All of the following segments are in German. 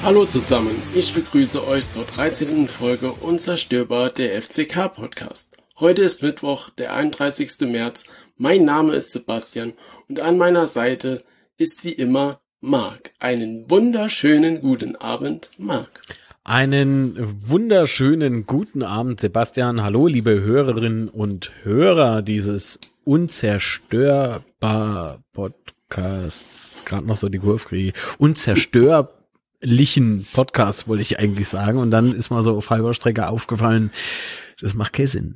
Hallo zusammen, ich begrüße euch zur 13. Folge Unzerstörbar, der FCK-Podcast. Heute ist Mittwoch, der 31. März, mein Name ist Sebastian und an meiner Seite ist wie immer Marc. Einen wunderschönen guten Abend, Marc. Einen wunderschönen guten Abend, Sebastian. Hallo, liebe Hörerinnen und Hörer dieses Unzerstörbar Podcasts. Gerade noch so die Kurve kriege. Unzerstörlichen Podcast, wollte ich eigentlich sagen. Und dann ist mal so auf halber Strecke aufgefallen, das macht keinen Sinn.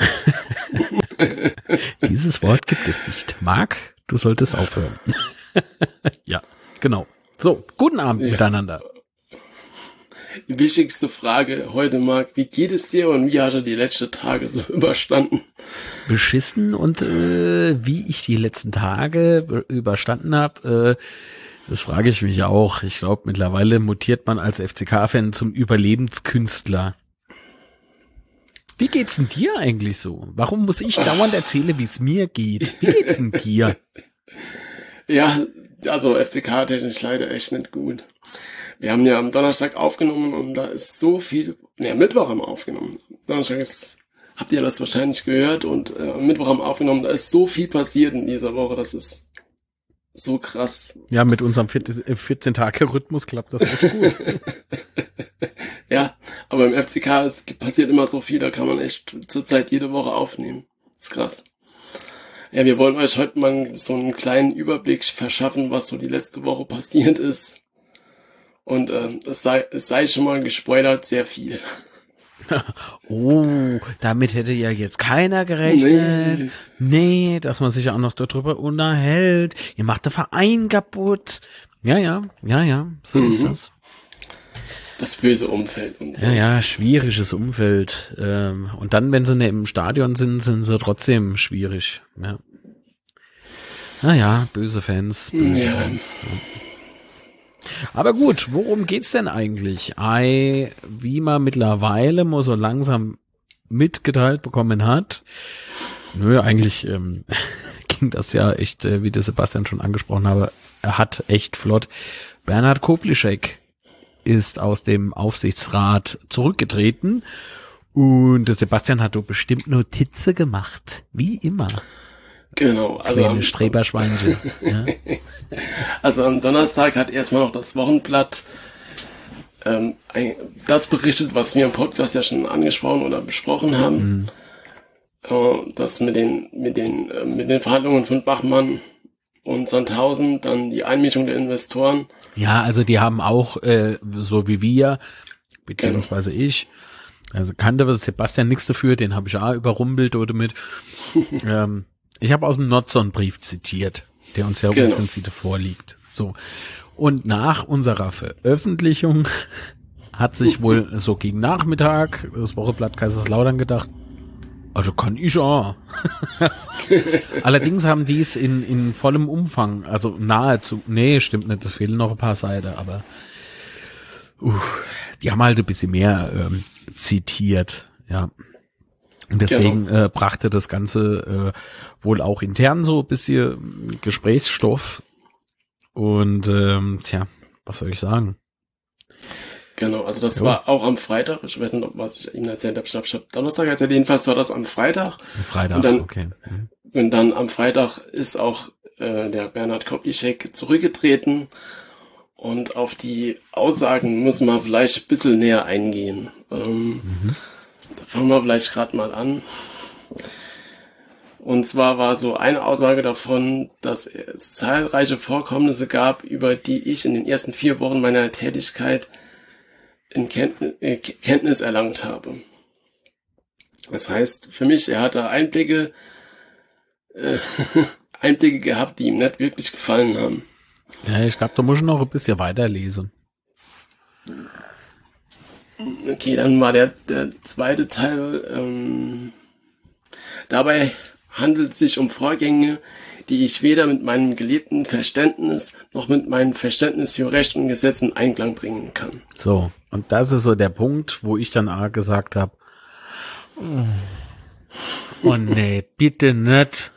Dieses Wort gibt es nicht. Marc, du solltest aufhören. Ja, genau. So, guten Abend miteinander. Die wichtigste Frage heute, Marc, wie geht es dir und wie hast du die letzten Tage so überstanden? Beschissen und wie ich die letzten Tage überstanden habe, das frage ich mich auch. Ich glaube, mittlerweile mutiert man als FCK-Fan zum Überlebenskünstler. Wie geht's denn dir eigentlich so? Warum muss ich dauernd erzählen, wie es mir geht? Wie geht's denn dir? Ja, also FCK-technisch leider echt nicht gut. Wir haben ja am Donnerstag aufgenommen und da ist so viel, Mittwoch haben wir aufgenommen. Donnerstag habt ihr das wahrscheinlich gehört und Mittwoch haben wir aufgenommen, da ist so viel passiert in dieser Woche, das ist so krass. Ja, mit unserem 14-Tage-Rhythmus klappt das echt gut. Ja, aber im FCK passiert immer so viel, da kann man echt zurzeit jede Woche aufnehmen. Das ist krass. Ja, wir wollen euch heute mal so einen kleinen Überblick verschaffen, was so die letzte Woche passiert ist. Und es sei schon mal gespoilert, sehr viel. Oh, damit hätte ja jetzt keiner gerechnet. Nee, dass man sich auch noch darüber unterhält. Ihr macht den Verein kaputt. Ja, so ist das. Das böse Umfeld und so. Ja, schwieriges Umfeld. Und dann, wenn sie nicht im Stadion sind sie trotzdem schwierig. Ja. Naja, böse Fans. Fans. Ja. Aber gut, worum geht's denn eigentlich? Wie man mittlerweile mal so langsam mitgeteilt bekommen hat. Eigentlich ging das ja echt, wie der Sebastian schon angesprochen habe, er hat echt flott. Bernhard Koplischek ist aus dem Aufsichtsrat zurückgetreten und der Sebastian hat doch bestimmt Notizen gemacht, wie immer. Genau. Also kleine Streberschweinchen. Ja. Also am Donnerstag hat erstmal noch das Wochenblatt das berichtet, was wir im Podcast ja schon angesprochen oder besprochen haben. Das mit den Verhandlungen von Bachmann und Sandhausen, dann die Einmischung der Investoren. Ja, also die haben auch, so wie wir, beziehungsweise ich, also kannte Sebastian nichts dafür, den habe ich auch überrumpelt oder mit. Ich habe aus dem Notson-Brief zitiert, der uns ja unsere vorliegt. So. Und nach unserer Veröffentlichung hat sich wohl so gegen Nachmittag das Wochenblatt Kaiserslautern gedacht, also kann ich auch. Allerdings haben die es in vollem Umfang, also nahezu, stimmt nicht, es fehlen noch ein paar Seiten, aber die haben halt ein bisschen mehr zitiert, ja. Und deswegen brachte das Ganze wohl auch intern so ein bisschen Gesprächsstoff. Und was soll ich sagen? Genau, also das war auch am Freitag. Ich weiß nicht, was ich Ihnen erzählt habe. Ich habe Donnerstag erzählt. Jedenfalls war das am Freitag. Und dann, okay. Und dann am Freitag ist auch der Bernhard Koplischek zurückgetreten. Und auf die Aussagen müssen wir vielleicht ein bisschen näher eingehen. Da fangen wir vielleicht gerade mal an. Und zwar war so eine Aussage davon, dass es zahlreiche Vorkommnisse gab, über die ich in den ersten 4 Wochen meiner Tätigkeit in Kenntnis erlangt habe. Das heißt, für mich, er hatte Einblicke gehabt, die ihm nicht wirklich gefallen haben. Ja, ich glaube, da muss ich noch ein bisschen weiterlesen. Okay, dann war der zweite Teil. Dabei handelt es sich um Vorgänge, die ich weder mit meinem gelebten Verständnis noch mit meinem Verständnis für Recht und Gesetz in Einklang bringen kann. So, und das ist so der Punkt, wo ich dann auch gesagt habe, oh nee, bitte nicht.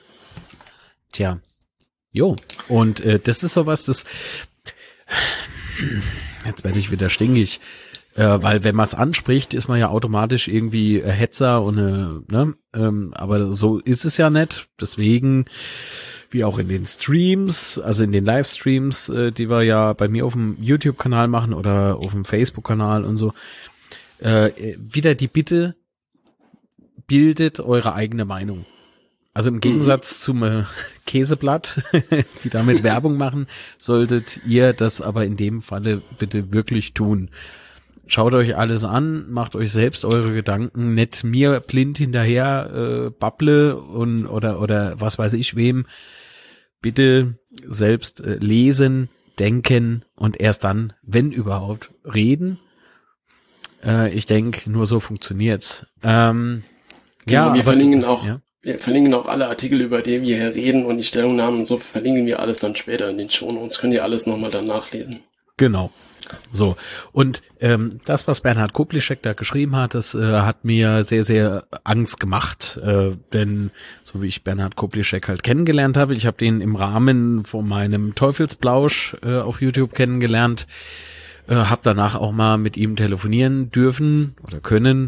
Tja, jo, und das ist sowas, das Jetzt werde ich wieder stinkig. Weil wenn man es anspricht, ist man ja automatisch irgendwie Hetzer und aber so ist es ja nicht. Deswegen, wie auch in den Streams, also in den Livestreams, die wir ja bei mir auf dem YouTube-Kanal machen oder auf dem Facebook-Kanal und so, wieder die Bitte, bildet eure eigene Meinung. Also im Gegensatz zum Käseblatt, die damit Werbung machen, solltet ihr das aber in dem Falle bitte wirklich tun. Schaut euch alles an, macht euch selbst eure Gedanken, nicht mir blind hinterher babble und oder was weiß ich wem. Bitte selbst lesen, denken und erst dann, wenn überhaupt, reden. Ich denke, nur so funktioniert's. Genau, wir verlinken auch alle Artikel, über die wir hier reden und die Stellungnahmen und so verlinken wir alles dann später in den Shownotes. Könnt ihr alles nochmal dann nachlesen. Genau. So, und das, was Bernhard Koplischek da geschrieben hat, das hat mir sehr, sehr Angst gemacht, denn so wie ich Bernhard Koplischek halt kennengelernt habe, ich habe den im Rahmen von meinem Teufelsplausch auf YouTube kennengelernt, habe danach auch mal mit ihm telefonieren dürfen oder können.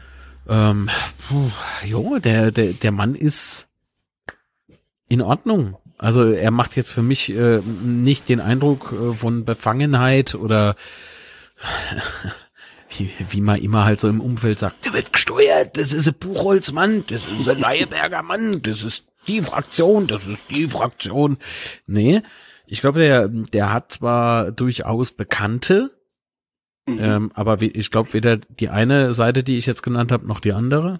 Der Mann ist in Ordnung. Also er macht jetzt für mich nicht den Eindruck von Befangenheit oder wie man immer halt so im Umfeld sagt, der wird gesteuert, das ist ein Buchholzmann, das ist ein Leyeberger Mann, das ist die Fraktion, das ist die Fraktion. Nee, ich glaube, der hat zwar durchaus Bekannte, aber ich glaube weder die eine Seite, die ich jetzt genannt habe, noch die andere.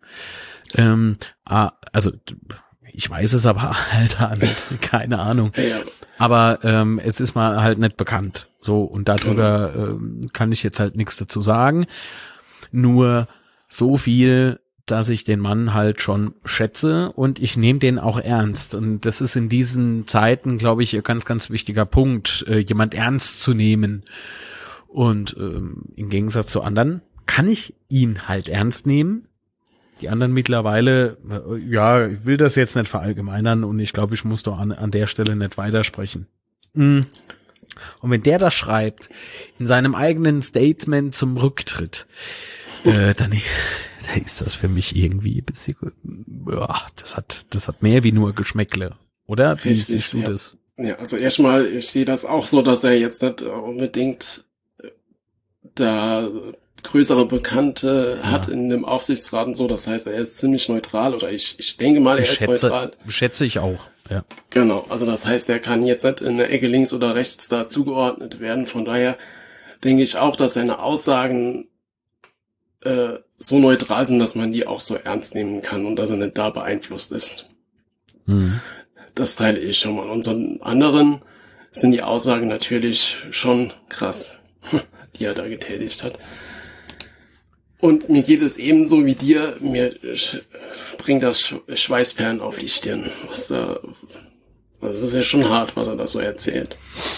Also ich weiß es aber halt nicht, keine Ahnung. Ja. Aber es ist mal halt nicht bekannt. So, und darüber kann ich jetzt halt nichts dazu sagen. Nur so viel, dass ich den Mann halt schon schätze und ich nehme den auch ernst. Und das ist in diesen Zeiten, glaube ich, ein ganz, ganz wichtiger Punkt, jemand ernst zu nehmen. Und im Gegensatz zu anderen kann ich ihn halt ernst nehmen. Die anderen mittlerweile, ja, ich will das jetzt nicht verallgemeinern und ich glaube, ich muss doch an der Stelle nicht weitersprechen. Und wenn der das schreibt, in seinem eigenen Statement zum Rücktritt, dann ist das für mich irgendwie ein bisschen, das hat mehr wie nur Geschmäckle, oder? Wie Richtig, siehst du das? Ja, also erstmal, ich sehe das auch so, dass er jetzt nicht unbedingt da größere Bekannte hat in dem Aufsichtsrat und so, das heißt, er ist ziemlich neutral oder ich denke mal, er ist neutral. Schätze ich auch, ja. Genau, also das heißt, er kann jetzt nicht in der Ecke links oder rechts da zugeordnet werden, von daher denke ich auch, dass seine Aussagen so neutral sind, dass man die auch so ernst nehmen kann und dass er nicht da beeinflusst ist. Das teile ich schon mal. Und so anderen sind die Aussagen natürlich schon krass, die er da getätigt hat. Und mir geht es ebenso wie dir, mir bringt das Schweißperlen auf die Stirn. Das ist ja schon hart, was er da so erzählt.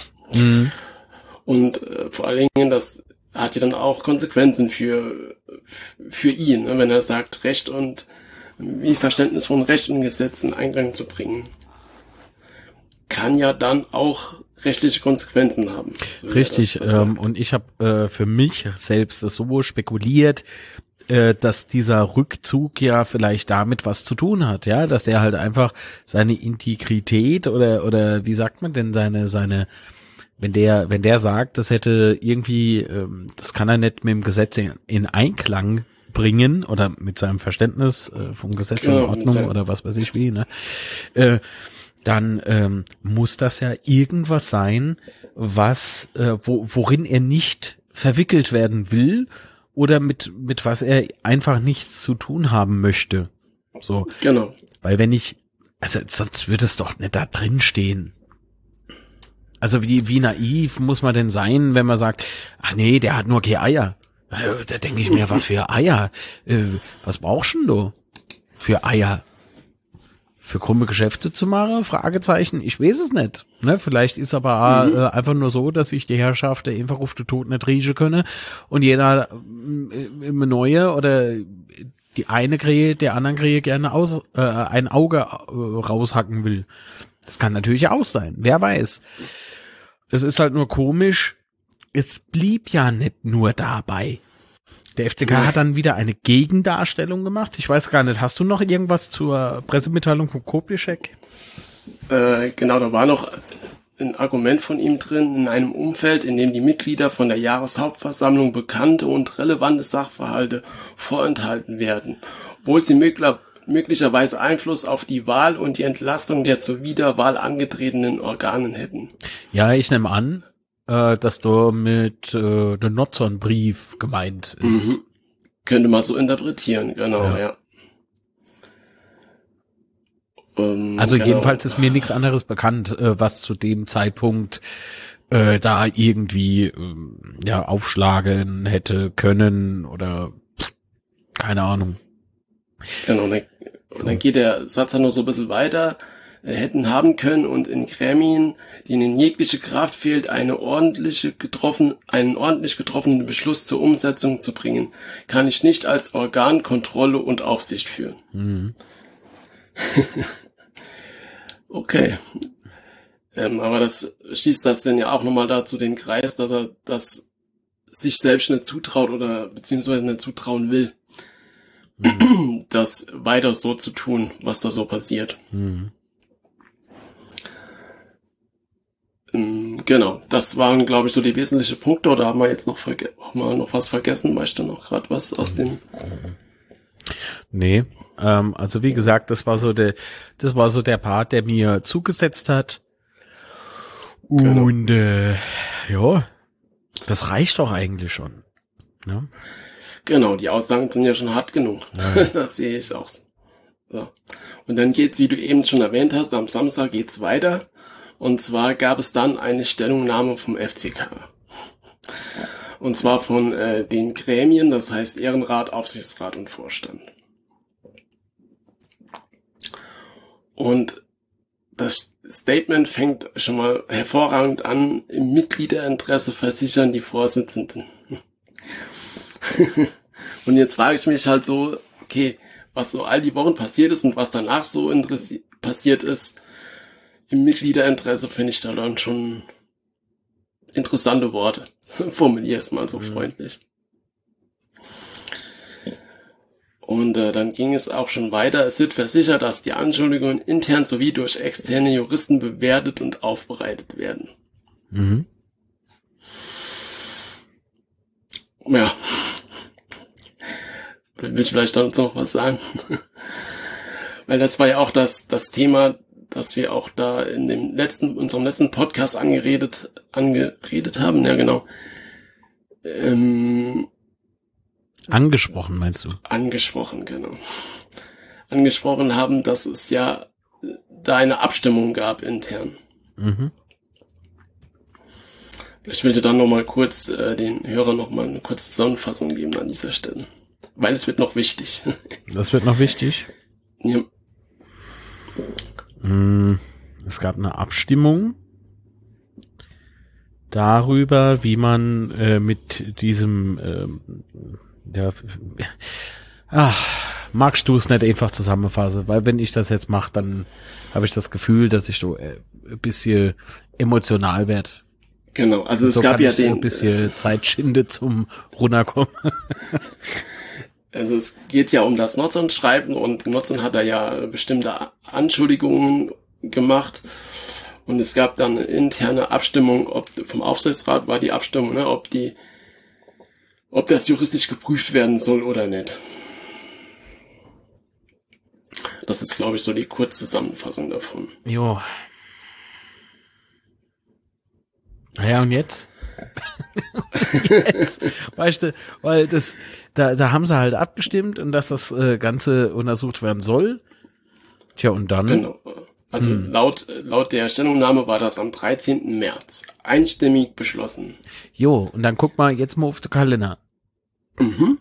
Und vor allen Dingen, das hat ja dann auch Konsequenzen für ihn, ne? Wenn er sagt, Recht und wie Verständnis von Recht und Gesetz in Einklang zu bringen, kann ja dann auch rechtliche Konsequenzen haben. Richtig, und ich habe für mich selbst das so spekuliert, dass dieser Rückzug ja vielleicht damit was zu tun hat, ja, dass der halt einfach seine Integrität oder wie sagt man denn seine wenn der sagt, das hätte irgendwie, das kann er nicht mit dem Gesetz in Einklang bringen oder mit seinem Verständnis vom Gesetz und Ordnung oder was weiß ich wie, ne, dann muss das ja irgendwas sein, was worin er nicht verwickelt werden will oder mit was er einfach nichts zu tun haben möchte. So. Genau. Weil also sonst würde es doch nicht da drin stehen. Also wie naiv muss man denn sein, wenn man sagt, ach nee, der hat nur keine Eier. Da denke ich mir, was für Eier? Was brauchst du für Eier? Für krumme Geschäfte zu machen? Fragezeichen. Ich weiß es nicht. Ne? Vielleicht ist aber einfach nur so, dass sich die Herrschaft der einfach auf den Tod nicht riechen könne und jeder immer neue oder die eine Krähe der anderen Krähe gerne ein Auge raushacken will. Das kann natürlich auch sein. Wer weiß. Es ist halt nur komisch, es blieb ja nicht nur dabei. Der FCK hat dann wieder eine Gegendarstellung gemacht. Ich weiß gar nicht, hast du noch irgendwas zur Pressemitteilung von Kopischek? Genau, da war noch ein Argument von ihm drin, in einem Umfeld, in dem die Mitglieder von der Jahreshauptversammlung bekannte und relevante Sachverhalte vorenthalten werden, obwohl sie möglicherweise Einfluss auf die Wahl und die Entlastung der zur Wiederwahl angetretenen Organen hätten. Ja, ich nehme an, dass da mit der Notzon-Brief gemeint ist. Mhm. Könnte man so interpretieren, genau, ja. Also genau. Jedenfalls ist mir nichts anderes bekannt, was zu dem Zeitpunkt da irgendwie aufschlagen hätte können oder keine Ahnung. Genau, und dann geht der Satz ja noch so ein bisschen weiter. Hätten haben können und in Gremien, denen jegliche Kraft fehlt, einen ordentlich getroffenen Beschluss zur Umsetzung zu bringen, kann ich nicht als Organ Kontrolle und Aufsicht führen. Mhm. Okay. Aber das schließt das denn ja auch nochmal dazu den Kreis, dass er das sich selbst nicht zutraut oder beziehungsweise nicht zutrauen will, das weiter so zu tun, was da so passiert. Mhm. Genau, das waren, glaube ich, so die wesentlichen Punkte. Oder haben wir jetzt noch was vergessen? Weißt du noch gerade was aus dem? Nee, also wie gesagt, das war so der Part, der mir zugesetzt hat. Und das reicht doch eigentlich schon. Ne? Genau, die Aussagen sind ja schon hart genug. Ja. Das sehe ich auch. So. Und dann geht's, wie du eben schon erwähnt hast, am Samstag geht's weiter. Und zwar gab es dann eine Stellungnahme vom FCK. Und zwar von den Gremien, das heißt Ehrenrat, Aufsichtsrat und Vorstand. Und das Statement fängt schon mal hervorragend an. Im Mitgliederinteresse versichern die Vorsitzenden. Und jetzt frage ich mich halt so, okay, was so all die Wochen passiert ist und was danach so passiert ist, im Mitgliederinteresse finde ich da dann schon interessante Worte. Formuliere es mal so freundlich. Und dann ging es auch schon weiter. Es wird versichert, dass die Anschuldigungen intern sowie durch externe Juristen bewertet und aufbereitet werden. Mhm. Ja. Will ich vielleicht dazu noch was sagen? Weil das war ja auch das Thema, das wir auch da in unserem letzten Podcast angeredet haben. Ja, genau. Angesprochen, meinst du? Angesprochen, genau. Angesprochen haben, dass es ja da eine Abstimmung gab intern. Mhm. Ich will dir dann nochmal kurz den Hörern nochmal eine kurze Zusammenfassung geben an dieser Stelle. Weil es wird noch wichtig. Das wird noch wichtig? Ja. Es gab eine Abstimmung darüber, wie man mit diesem magst du es nicht einfach zusammenfassen, weil wenn ich das jetzt mache, dann habe ich das Gefühl, dass ich so ein bisschen emotional werde. Genau, also so es gab ja ein bisschen Zeit schinde zum Runterkommen. Also es geht ja um das Notzon-Schreiben und Notzon hat da ja bestimmte Anschuldigungen gemacht und es gab dann eine interne Abstimmung, vom Aufsichtsrat war die Abstimmung, ne, ob das juristisch geprüft werden soll oder nicht. Das ist, glaube ich, so die Kurzzusammenfassung davon. Jo. Naja, und jetzt? Yes. Weißt du, weil da haben sie halt abgestimmt und dass das Ganze untersucht werden soll. Tja, und dann? Genau. Also laut der Stellungnahme war das am 13. März einstimmig beschlossen. Jo, und dann guck mal jetzt mal auf den Kalender. Mhm.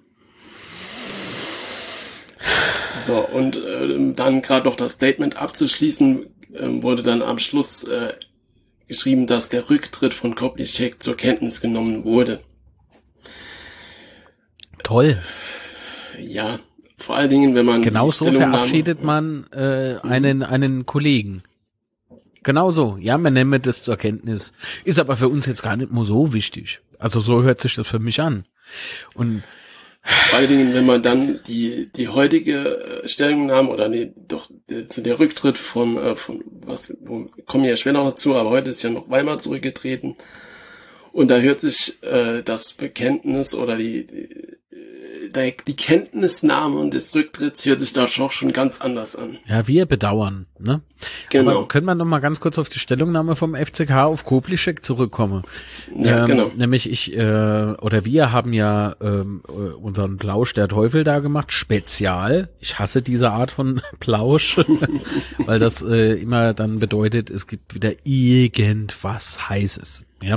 So, und dann gerade noch das Statement abzuschließen, wurde dann am Schluss geschrieben, dass der Rücktritt von Kopischek zur Kenntnis genommen wurde. Toll. Ja, vor allen Dingen, wenn man genau so verabschiedet man einen Kollegen. Genau so. Ja, wir nehmen das zur Kenntnis. Ist aber für uns jetzt gar nicht mehr so wichtig. Also so hört sich das für mich an. Und vor allen Dingen, wenn man dann die heutige Stellungnahme oder der Rücktritt von kommen wir ja später noch dazu, aber heute ist ja noch Weimar zurückgetreten und da hört sich das Bekenntnis oder die Kenntnisnahme des Rücktritts hört sich da schon ganz anders an. ja, wir bedauern, ne? Genau. Aber können wir noch mal ganz kurz auf die Stellungnahme vom FCK auf Koblischek zurückkommen? Ja, genau. Nämlich wir haben ja unseren Plausch der Teufel da gemacht, Spezial. Ich hasse diese Art von Plausch, weil das immer dann bedeutet, es gibt wieder irgendwas Heißes, ja?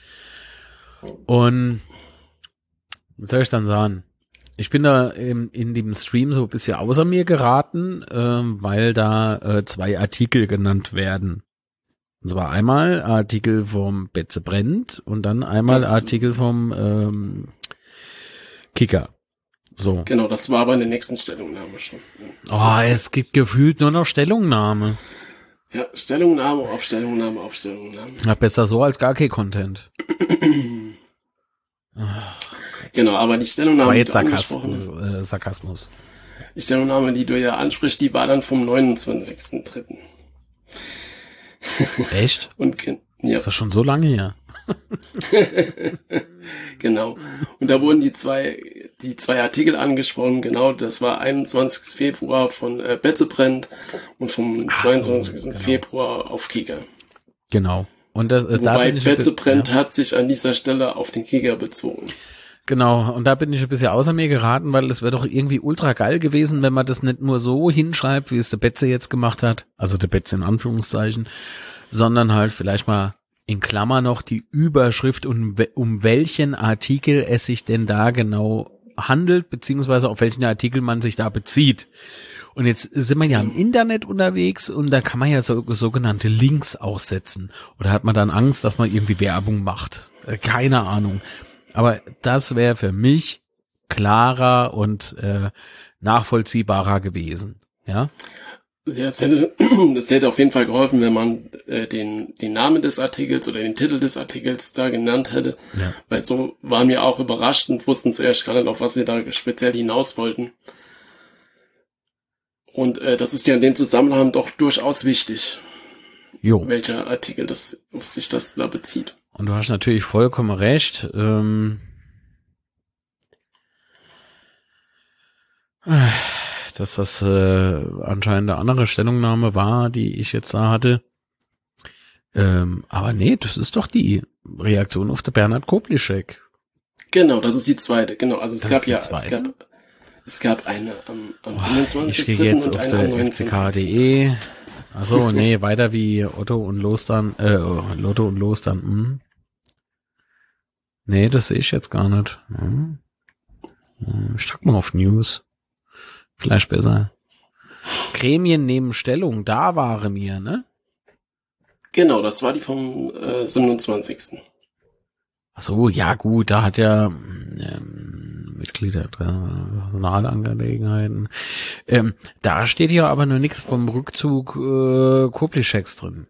Und was soll ich dann sagen? Ich bin da in dem Stream so ein bisschen außer mir geraten, weil da 2 Artikel genannt werden. Und zwar einmal Artikel vom Betze brennt und dann einmal Artikel vom Kicker. So. Genau, das war aber in der nächsten Stellungnahme schon. Oh, es gibt gefühlt nur noch Stellungnahme. Ja, Stellungnahme auf Stellungnahme auf Stellungnahme. Ja, besser so als gar kein Content. Genau, aber die Stellungnahme, das war jetzt Sarkasmus. Die Stellungnahme, die du ja ansprichst, die war dann vom 29.03. Echt? Und ja. Ist das schon so lange her? Genau. Und da wurden die zwei Artikel angesprochen. Genau, das war 21. Februar von Betze brennt und vom 22. Genau. Februar auf Kicker. Genau. Und das, wobei Betze brennt hat sich an dieser Stelle auf den Kicker bezogen. Genau, und da bin ich ein bisschen außer mir geraten, weil es wäre doch irgendwie ultra geil gewesen, wenn man das nicht nur so hinschreibt, wie es der Betze jetzt gemacht hat, also der Betze in Anführungszeichen, sondern halt vielleicht mal in Klammer noch die Überschrift und um welchen Artikel es sich denn da genau handelt, beziehungsweise auf welchen Artikel man sich da bezieht. Und jetzt sind wir ja im Internet unterwegs und da kann man ja so sogenannte Links auch setzen. Oder hat man dann Angst, dass man irgendwie Werbung macht? Keine Ahnung. Aber das wäre für mich klarer und nachvollziehbarer gewesen. Ja. Das hätte auf jeden Fall geholfen, wenn man den Namen des Artikels oder den Titel des Artikels da genannt hätte. Ja. Weil so waren wir auch überrascht und wussten zuerst gar nicht, auf was sie da speziell hinaus wollten. Und das ist ja in dem Zusammenhang doch durchaus wichtig, welcher Artikel auf sich das da bezieht. Und du hast natürlich vollkommen recht. Dass das anscheinend eine andere Stellungnahme war, die ich jetzt da hatte. Aber nee, das ist doch die Reaktion auf den Bernhard Koblischek. Genau, das ist die zweite. Genau, also es gab eine am 27. Ich stehe jetzt auf der fck.de. Achso, nee, weiter wie Lotto und Los dann. Nee, das sehe ich jetzt gar nicht. Ich drück mal auf News. Vielleicht besser. Gremien nehmen Stellung, da waren wir, ne? Genau, das war die vom 27. Achso, ja gut, da hat ja Mitglieder Personalangelegenheiten. Da steht ja aber nur nichts vom Rückzug Koblischeks drin.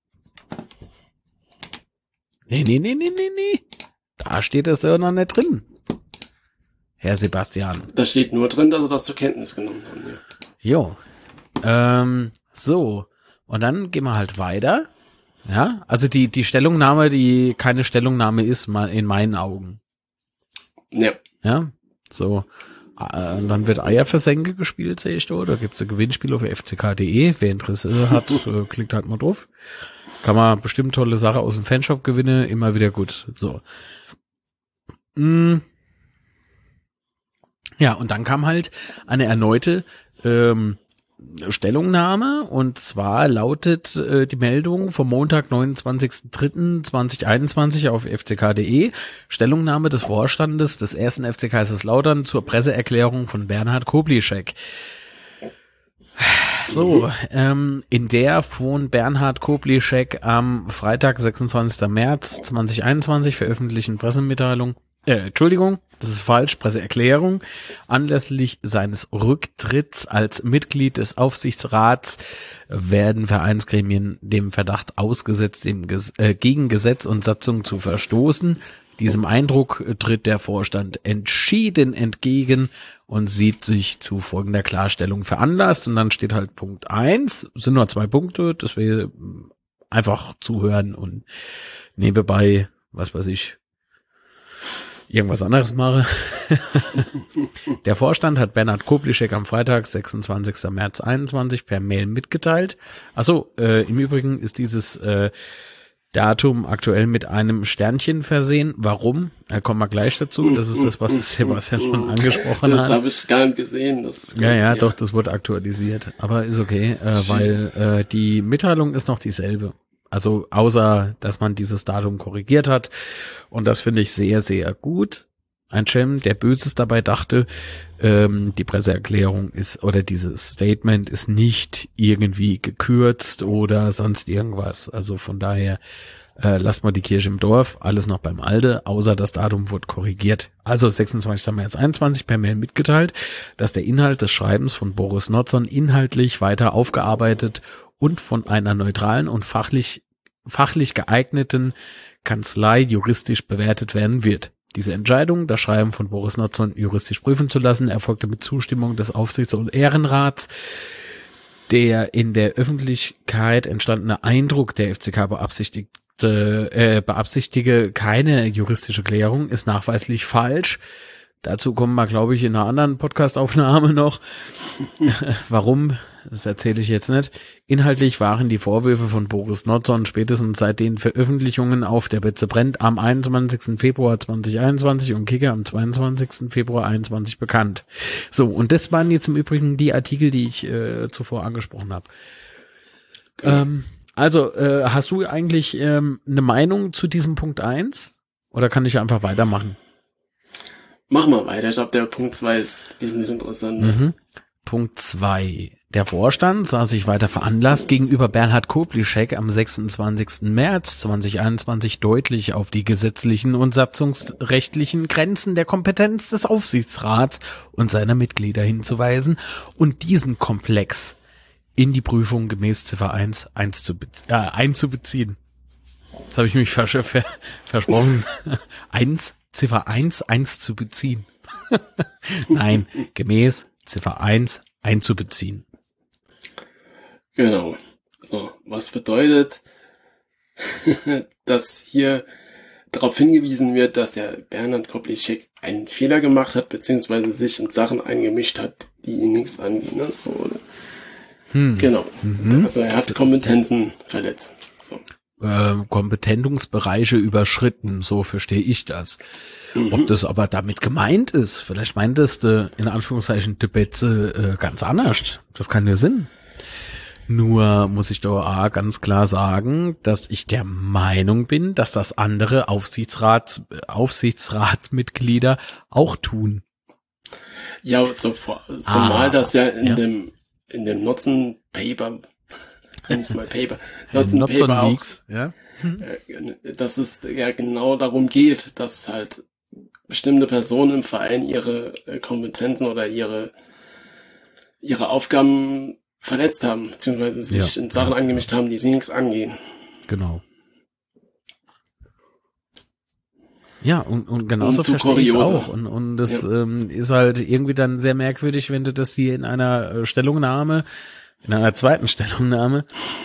Nee. Da steht das ja noch nicht drin. Herr Sebastian. Da steht nur drin, dass sie das zur Kenntnis genommen haben. Ja. Jo. So. Und dann gehen wir halt weiter. Ja, also die Stellungnahme, die keine Stellungnahme ist, mal in meinen Augen. Ja. Ja, so. Dann wird Eierversenke gespielt, sehe ich da. Da gibt's ein Gewinnspiel auf fck.de. Wer Interesse hat, klickt halt mal drauf. Kann man bestimmt tolle Sache aus dem Fanshop gewinnen. Immer wieder gut. So. Ja, und dann kam halt eine erneute Stellungnahme, und zwar lautet die Meldung vom Montag, 29.03.2021 auf fck.de, Stellungnahme des Vorstandes des 1. FC Kaiserslautern zur Presseerklärung von Bernhard Koblischek. So, in der von Bernhard Koblischek am Freitag, 26. März 2021 veröffentlichten Pressemitteilung Entschuldigung, das ist falsch, Presseerklärung. Anlässlich seines Rücktritts als Mitglied des Aufsichtsrats werden Vereinsgremien dem Verdacht ausgesetzt, gegen Gesetz und Satzung zu verstoßen. Diesem Eindruck tritt der Vorstand entschieden entgegen und sieht sich zu folgender Klarstellung veranlasst. Und dann steht halt Punkt 1, sind nur 2 Punkte, dass wir einfach zuhören und nebenbei, was weiß ich, irgendwas anderes mache. Der Vorstand hat Bernhard Koblischek am Freitag, 26. März 21 per Mail mitgeteilt. Achso, im Übrigen ist dieses Datum aktuell mit einem Sternchen versehen. Warum? Da kommen wir gleich dazu. Das ist das, was Sebastian schon angesprochen hat. Das habe ich gar nicht gesehen. Doch, das wurde aktualisiert. Aber ist okay, weil die Mitteilung ist noch dieselbe. Also außer, dass man dieses Datum korrigiert hat. Und das finde ich sehr, sehr gut. Ein Schelm, der Böses dabei dachte, die Presseerklärung ist, oder dieses Statement ist nicht irgendwie gekürzt oder sonst irgendwas. Also von daher lasst mal die Kirche im Dorf, alles noch beim Alte, außer das Datum wurde korrigiert. Also 26. März 21 per Mail mitgeteilt, dass der Inhalt des Schreibens von Boris Notzon inhaltlich weiter aufgearbeitet und von einer neutralen und fachlich geeigneten Kanzlei juristisch bewertet werden wird. Diese Entscheidung, das Schreiben von Boris Notzon juristisch prüfen zu lassen, erfolgte mit Zustimmung des Aufsichts- und Ehrenrats. Der in der Öffentlichkeit entstandene Eindruck, der FCK beabsichtige keine juristische Klärung, ist nachweislich falsch. Dazu kommen wir, glaube ich, in einer anderen Podcast-Aufnahme noch. Warum? Das erzähle ich jetzt nicht. Inhaltlich waren die Vorwürfe von Boris Notzon spätestens seit den Veröffentlichungen auf der Betze brennt am 21. Februar 2021 und Kicker am 22. Februar 2021 bekannt. So, und das waren jetzt im Übrigen die Artikel, die ich zuvor angesprochen habe. Hast du eigentlich eine Meinung zu diesem Punkt 1? Oder kann ich einfach weitermachen? Mach mal weiter. Ich glaube, der Punkt 2 ist wesentlich interessanter. Mhm. Punkt 2. Der Vorstand sah sich weiter veranlasst, gegenüber Bernhard Koblischek am 26. März 2021 deutlich auf die gesetzlichen und satzungsrechtlichen Grenzen der Kompetenz des Aufsichtsrats und seiner Mitglieder hinzuweisen und diesen Komplex in die Prüfung gemäß Ziffer 1 einzubeziehen. Jetzt habe ich mich versprochen. Ziffer 1 zu beziehen. Nein, gemäß Ziffer 1 einzubeziehen. Genau. So, was bedeutet, dass hier darauf hingewiesen wird, dass ja Bernhard Koblischek einen Fehler gemacht hat, beziehungsweise sich in Sachen eingemischt hat, die ihn nichts angehen. Ne? So, oder? Genau. Also er hat Kompetenzen verletzt. So. Kompetenzbereiche überschritten, so verstehe ich das. Ob das aber damit gemeint ist, vielleicht meint es in Anführungszeichen die Betze ganz anders. Das kann ja Sinn. Nur muss ich doch ganz klar sagen, dass ich der Meinung bin, dass das andere Aufsichtsratsmitglieder auch tun. Ja, zumal das ja in dem Notzon-Paper, Notzon-Paper auch, Leaks, ja? dass es ja genau darum geht, dass halt bestimmte Personen im Verein ihre Kompetenzen oder ihre Aufgaben verletzt haben, beziehungsweise sich in Sachen angemischt haben, die sie nichts angehen. Genau. Ja, und genauso verstehe ich es auch. Und das ist halt irgendwie dann sehr merkwürdig, wenn du das hier in einer Stellungnahme, in einer zweiten Stellungnahme,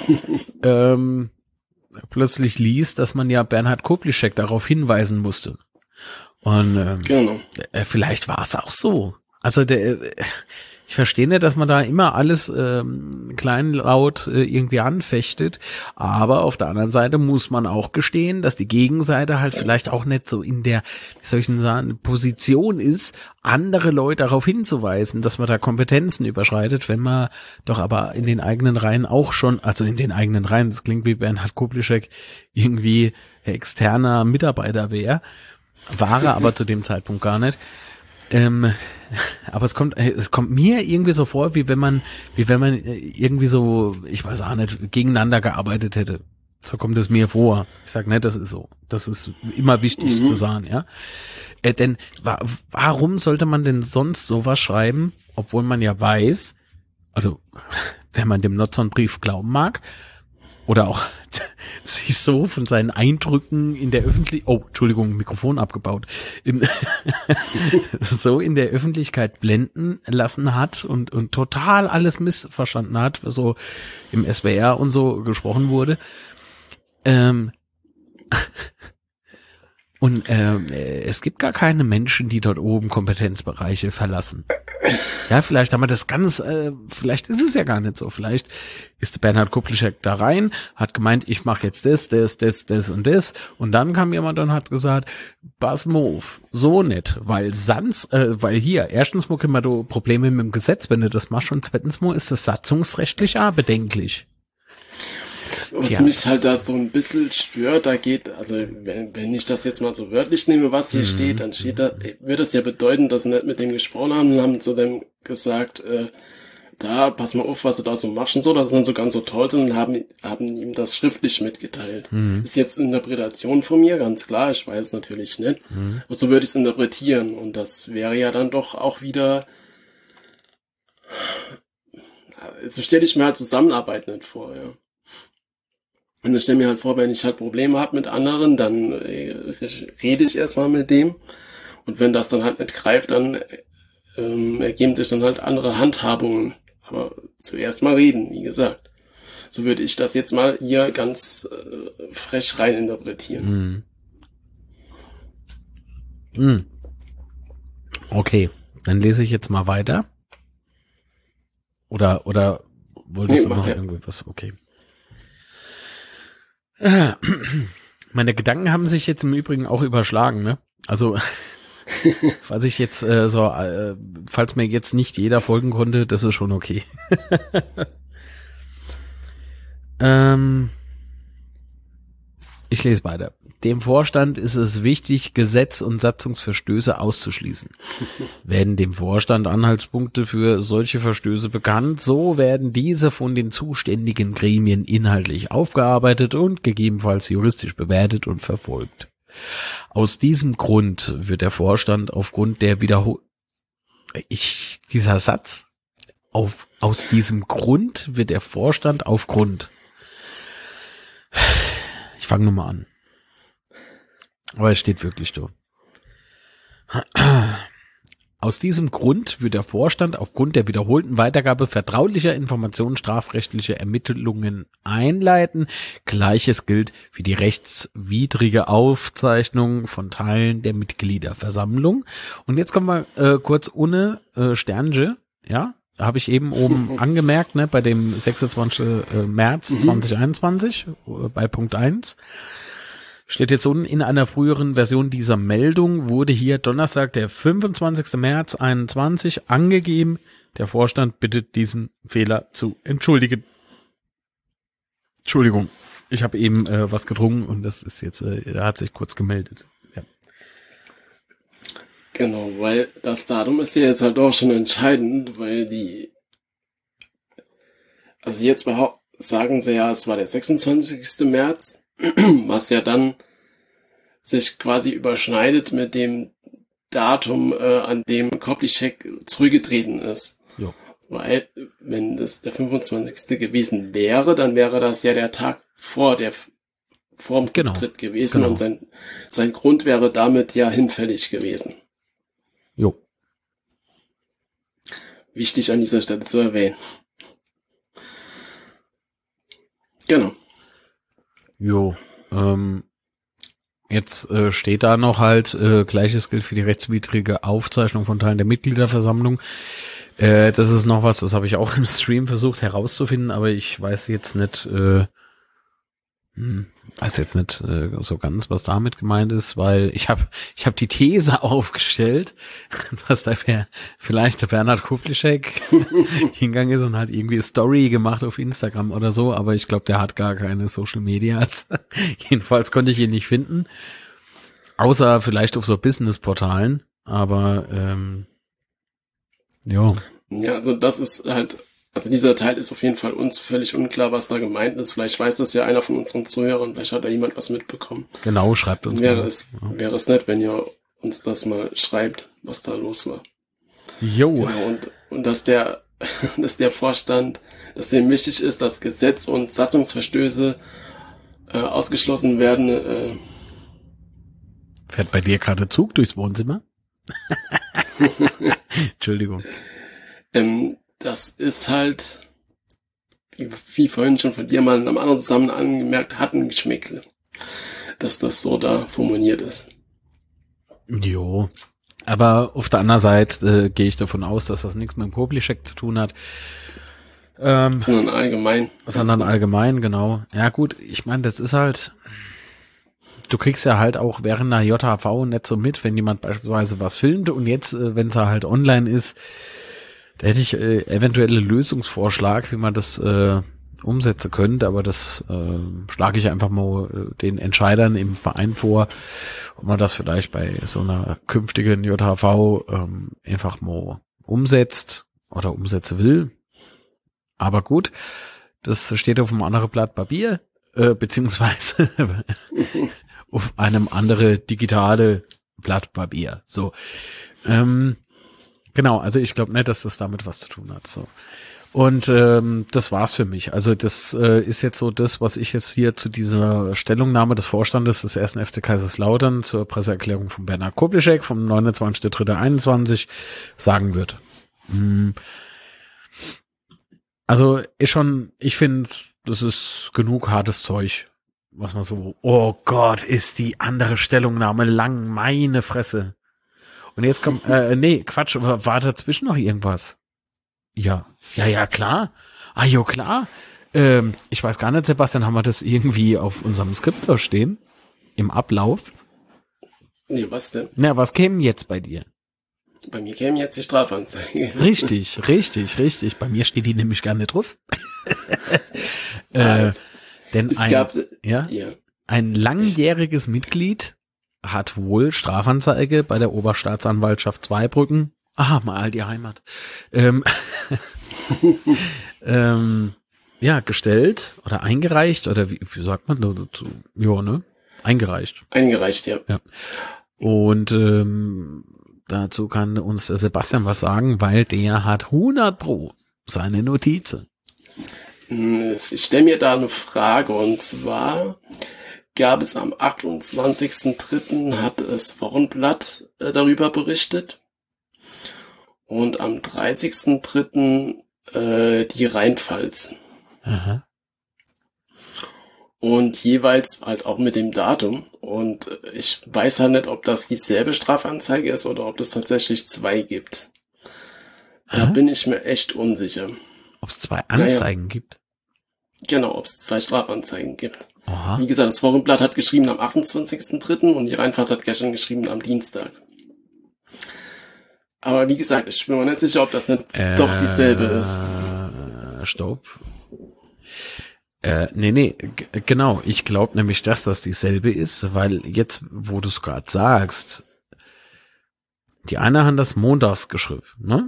plötzlich liest, dass man ja Bernhard Koblischek darauf hinweisen musste. Und genau. Vielleicht war es auch so. Also ich verstehe nicht, dass man da immer alles kleinlaut irgendwie anfechtet, aber auf der anderen Seite muss man auch gestehen, dass die Gegenseite halt vielleicht auch nicht so in der, wie soll ich denn sagen, Position ist, andere Leute darauf hinzuweisen, dass man da Kompetenzen überschreitet, wenn man doch aber in den eigenen Reihen auch schon, also in den eigenen Reihen, das klingt wie Bernhard Koblischek, irgendwie externer Mitarbeiter wäre, war er aber zu dem Zeitpunkt gar nicht. Aber es kommt mir irgendwie so vor, wie wenn man irgendwie so, ich weiß auch nicht, gegeneinander gearbeitet hätte. So kommt es mir vor. Ich sag nicht, das ist so. Das ist immer wichtig zu sagen, ja. Denn warum sollte man denn sonst sowas schreiben, obwohl man ja weiß, also wenn man dem Notzon-Brief glauben mag, oder auch sich so von seinen Eindrücken in der Mikrofon abgebaut, so in der Öffentlichkeit blenden lassen hat und total alles missverstanden hat, was so im SWR und so gesprochen wurde. Und es gibt gar keine Menschen, die dort oben Kompetenzbereiche verlassen. Ja, vielleicht haben wir das vielleicht ist es ja gar nicht so. Vielleicht ist Bernhard Kuplischek da rein, hat gemeint, ich mache jetzt das und das. Und dann kam jemand und hat gesagt, pass mal auf, so nicht. Weil hier, erstens mal können wir da Probleme mit dem Gesetz, wenn du das machst. Und zweitens mal ist das satzungsrechtlich auch bedenklich. Was mich halt da so ein bisschen stört, also wenn ich das jetzt mal so wörtlich nehme, was hier steht, dann steht da, würde es ja bedeuten, dass sie nicht mit dem gesprochen haben und haben zu dem gesagt, da, pass mal auf, was du da so machst und so, dass sie dann so ganz so toll sind und haben ihm das schriftlich mitgeteilt. Ist jetzt Interpretation von mir, ganz klar, ich weiß natürlich nicht. Aber so würde ich es interpretieren und das wäre ja dann doch auch wieder, so stelle ich mir halt Zusammenarbeit nicht vor, ja. Und ich stelle mir halt vor, wenn ich halt Probleme habe mit anderen, dann rede ich erstmal mit dem. Und wenn das dann halt nicht greift, dann ergeben sich dann halt andere Handhabungen. Aber zuerst mal reden, wie gesagt. So würde ich das jetzt mal hier ganz frech rein interpretieren. Okay, dann lese ich jetzt mal weiter. Oder wolltest du noch irgendwie was? Okay. Meine Gedanken haben sich jetzt im Übrigen auch überschlagen, ne? Also, falls mir jetzt nicht jeder folgen konnte, das ist schon okay. Ich lese weiter. Dem Vorstand ist es wichtig, Gesetz- und Satzungsverstöße auszuschließen. Werden dem Vorstand Anhaltspunkte für solche Verstöße bekannt, so werden diese von den zuständigen Gremien inhaltlich aufgearbeitet und gegebenenfalls juristisch bewertet und verfolgt. Aus diesem Grund wird der Vorstand aufgrund der aus diesem Grund wird der Vorstand ich fange nochmal an. Aber es steht wirklich so. Aus diesem Grund wird der Vorstand aufgrund der wiederholten Weitergabe vertraulicher Informationen strafrechtliche Ermittlungen einleiten. Gleiches gilt für die rechtswidrige Aufzeichnung von Teilen der Mitgliederversammlung. Und jetzt kommen wir kurz ohne Sternche, ja? Habe ich eben oben angemerkt, ne, bei dem 26. März 2021, bei Punkt 1. Steht jetzt unten, in einer früheren Version dieser Meldung wurde hier Donnerstag, der 25. März 21 angegeben. Der Vorstand bittet diesen Fehler zu entschuldigen. Entschuldigung, ich habe eben was getrunken und das ist jetzt, er hat sich kurz gemeldet. Ja. Genau, weil das Datum ist ja jetzt halt auch schon entscheidend, weil also jetzt sagen sie ja, es war der 26. März, was ja dann sich quasi überschneidet mit dem Datum, an dem Koplischek zurückgetreten ist. Jo. Weil, wenn das der 25. gewesen wäre, dann wäre das ja der Tag vor dem Rücktritt gewesen und sein Grund wäre damit ja hinfällig gewesen. Jo. Wichtig an dieser Stelle zu erwähnen. Genau. Jo. Jetzt steht da noch halt, Gleiches gilt für die rechtswidrige Aufzeichnung von Teilen der Mitgliederversammlung. Das ist noch was, das habe ich auch im Stream versucht herauszufinden, aber ich weiß jetzt nicht, so ganz, was damit gemeint ist, weil ich hab die These aufgestellt, dass da vielleicht der Bernhard Kuplischek hingegangen ist und hat irgendwie eine Story gemacht auf Instagram oder so, aber ich glaube, der hat gar keine Social Medias. Jedenfalls konnte ich ihn nicht finden, außer vielleicht auf so Business-Portalen, aber ja. Ja, also das ist halt Also dieser Teil ist auf jeden Fall uns völlig unklar, was da gemeint ist. Vielleicht weiß das ja einer von unseren Zuhörern, vielleicht hat da jemand was mitbekommen. Genau, schreibt uns. Wäre es nett, wenn ihr uns das mal schreibt, was da los war. Jo. Genau, und dass der Vorstand, dass dem wichtig ist, dass Gesetz- und Satzungsverstöße ausgeschlossen werden. Fährt bei dir gerade Zug durchs Wohnzimmer? Entschuldigung. Das ist halt, wie vorhin schon von dir mal in einem anderen Zusammenhang angemerkt, hat ein Geschmäckle, dass das so da formuliert ist. Jo, aber auf der anderen Seite gehe ich davon aus, dass das nichts mit dem Publicheck zu tun hat. Sondern allgemein. Genau. Ja gut, ich meine, das ist halt, du kriegst ja halt auch während einer JHV nicht so mit, wenn jemand beispielsweise was filmt und jetzt, wenn es halt online ist, da hätte ich eventuelle Lösungsvorschlag, wie man das umsetzen könnte, aber das schlage ich einfach mal den Entscheidern im Verein vor, ob man das vielleicht bei so einer künftigen JHV einfach mal umsetzt oder umsetzen will. Aber gut, das steht auf einem anderen Blatt Papier, beziehungsweise auf einem anderen digitale Blatt Papier. So. Genau, also ich glaube nicht, dass das damit was zu tun hat. So. Und das war's für mich. Also das ist jetzt so das, was ich jetzt hier zu dieser Stellungnahme des Vorstandes des 1. FC Kaiserslautern zur Presseerklärung von Bernhard Koblischek vom 29.03.21 sagen würde. Also ich finde, das ist genug hartes Zeug, was man so, oh Gott, ist die andere Stellungnahme lang, meine Fresse. Und jetzt kommt, nee, Quatsch, war dazwischen noch irgendwas? Ja, klar. Ah, jo, klar. Ich weiß gar nicht, Sebastian, haben wir das irgendwie auf unserem Skript da stehen? Im Ablauf? Nee, was denn? Na, was käme jetzt bei dir? Bei mir käme jetzt die Strafanzeige. Richtig. Bei mir steht die nämlich gar nicht drauf. Denn ein langjähriges Mitglied hat wohl Strafanzeige bei der Oberstaatsanwaltschaft Zweibrücken. Aha, mal die Heimat. Gestellt oder eingereicht oder wie sagt man dazu? Ja, ne? Eingereicht. Eingereicht, ja. Und dazu kann uns der Sebastian was sagen, weil der hat 100% seine Notizen. Ich stelle mir da eine Frage, und zwar gab es am 28.03. hat das Wochenblatt darüber berichtet und am 30.03. die Rheinpfalz. Aha. Und jeweils halt auch mit dem Datum. Und ich weiß halt nicht, ob das dieselbe Strafanzeige ist oder ob es tatsächlich zwei gibt. Da bin ich mir echt unsicher. Ob es zwei Anzeigen gibt? Genau, ob es zwei Strafanzeigen gibt. Aha. Wie gesagt, das Wochenblatt hat geschrieben am 28.03. und die Rheinpfalz hat gestern geschrieben am Dienstag. Aber wie gesagt, ich bin mir nicht sicher, ob das nicht doch dieselbe ist. Stopp. Nee, genau. Ich glaube nämlich, dass das dieselbe ist, weil jetzt, wo du es gerade sagst, die eine haben das montags geschrieben, ne?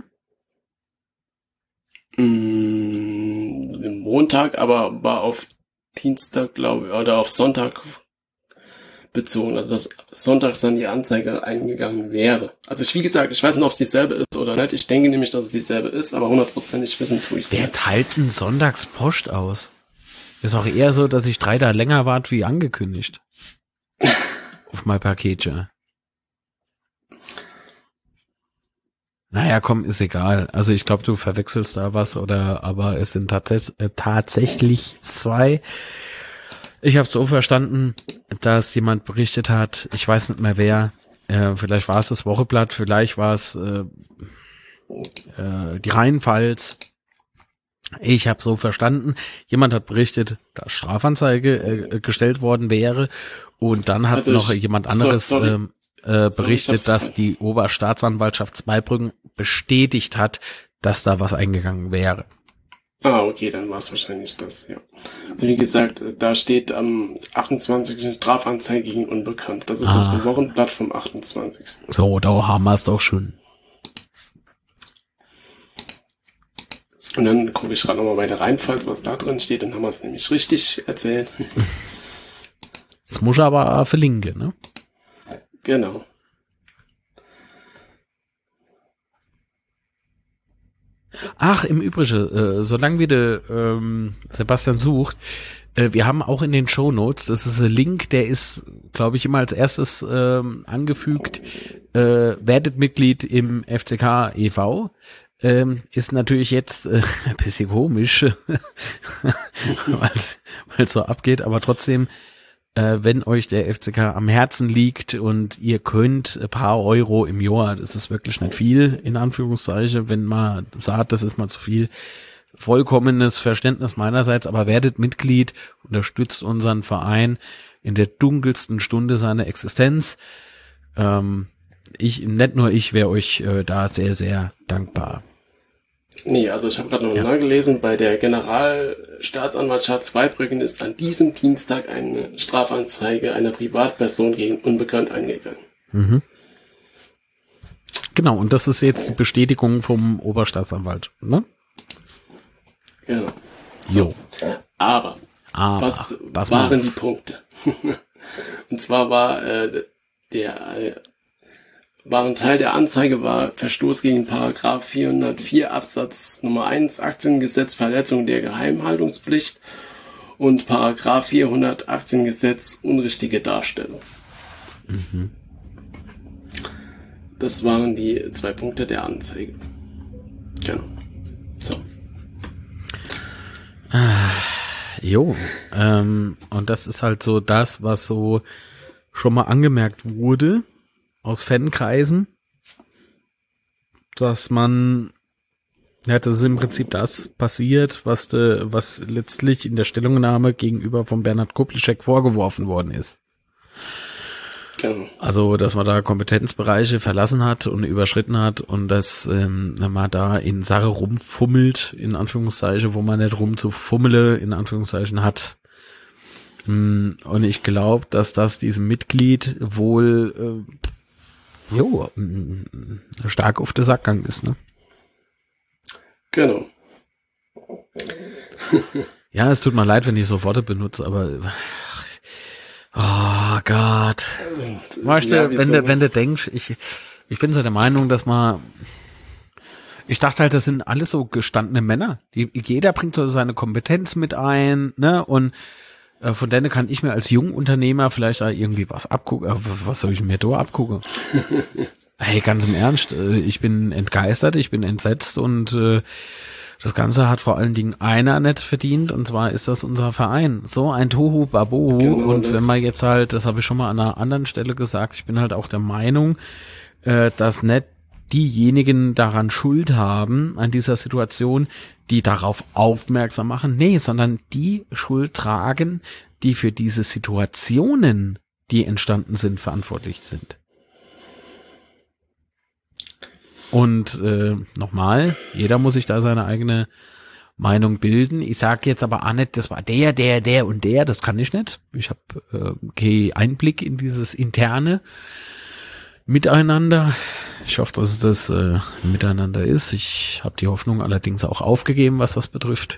Montag, aber war auf Dienstag, glaube ich, oder auf Sonntag bezogen. Also dass sonntags dann die Anzeige eingegangen wäre. Also wie gesagt, ich weiß nicht, ob es dieselbe ist oder nicht. Ich denke nämlich, dass es dieselbe ist, aber 100% wissen tue ich es nicht. Der teilt einen Sonntagspost aus. Ist auch eher so, dass ich 3 Tage länger warte, wie angekündigt. Auf mein Paketje. Naja, komm, ist egal. Also ich glaube, du verwechselst da was, aber es sind tatsächlich 2. Ich habe so verstanden, dass jemand berichtet hat, ich weiß nicht mehr wer, vielleicht war es das Wochenblatt, vielleicht war es die Rheinpfalz. Ich habe so verstanden, jemand hat berichtet, dass Strafanzeige gestellt worden wäre und dann hat noch jemand anderes berichtet, dass die Oberstaatsanwaltschaft Zweibrücken bestätigt hat, dass da was eingegangen wäre. Ah, okay, dann war es wahrscheinlich das, ja. Also wie gesagt, da steht am 28. Strafanzeige gegen Unbekannt. Das ist das Wochenblatt vom 28. So, da haben wir es doch schon. Und dann gucke ich gerade nochmal weiter rein, falls was da drin steht, dann haben wir es nämlich richtig erzählt. Das muss ich aber verlinken, ne? Genau. Ach, im Übrigen, solange wieder Sebastian sucht, wir haben auch in den Shownotes, das ist ein Link, der ist, glaube ich, immer als erstes angefügt, werdet Mitglied im FCK e.V., ist natürlich jetzt ein bisschen komisch, weil es so abgeht, aber trotzdem, wenn euch der FCK am Herzen liegt und ihr könnt ein paar Euro im Jahr, das ist wirklich nicht viel, in Anführungszeichen, wenn man sagt, das ist mal zu viel, vollkommenes Verständnis meinerseits, aber werdet Mitglied, unterstützt unseren Verein in der dunkelsten Stunde seiner Existenz. Nicht nur ich wäre euch da sehr, sehr dankbar. Nee, also ich habe gerade noch nachgelesen, bei der Generalstaatsanwaltschaft Zweibrücken ist an diesem Dienstag eine Strafanzeige einer Privatperson gegen Unbekannt eingegangen. Mhm. Genau, und das ist jetzt die Bestätigung vom Oberstaatsanwalt, ne? Genau. So. Aber was waren die Punkte? Und zwar war ein Teil der Anzeige war Verstoß gegen Paragraph 404 Absatz Nummer 1 Aktiengesetz, Verletzung der Geheimhaltungspflicht und Paragraph 400 Aktiengesetz, unrichtige Darstellung. Mhm. Das waren die 2 Punkte der Anzeige. Genau. So. Und das ist halt so das, was so schon mal angemerkt wurde aus Fankreisen, dass man, ja, das ist im Prinzip das passiert, was letztlich in der Stellungnahme gegenüber von Bernhard Kuplischek vorgeworfen worden ist. Genau. Also, dass man da Kompetenzbereiche verlassen hat und überschritten hat und dass man da in Sache rumfummelt, in Anführungszeichen, wo man nicht rumzufummele, in Anführungszeichen hat. Und ich glaube, dass das diesem Mitglied wohl stark auf der Sack gegangen ist, ne? Genau. Ja, es tut mir leid, wenn ich so Worte benutze, aber oh Gott. Weißt du, wenn du denkst, ich bin so der Meinung, dass ich dachte halt, das sind alles so gestandene Männer. Jeder bringt so seine Kompetenz mit ein, ne? Und von denen kann ich mir als Jungunternehmer vielleicht da irgendwie was abgucken. Was soll ich mir da abgucken? Hey, ganz im Ernst, ich bin entgeistert, ich bin entsetzt und das Ganze hat vor allen Dingen einer nicht verdient, und zwar ist das unser Verein. So ein Tohu Babohu. Genau, und wenn man jetzt halt, das habe ich schon mal an einer anderen Stelle gesagt, ich bin halt auch der Meinung, dass nicht diejenigen daran Schuld haben, an dieser Situation, die darauf aufmerksam machen, nee, sondern die Schuld tragen, die für diese Situationen, die entstanden sind, verantwortlich sind. Und nochmal, jeder muss sich da seine eigene Meinung bilden. Ich sage jetzt aber auch nicht, das war der und der, das kann ich nicht. Ich habe keinen Einblick in dieses interne Miteinander. Ich hoffe, dass es das Miteinander ist. Ich habe die Hoffnung allerdings auch aufgegeben, was das betrifft,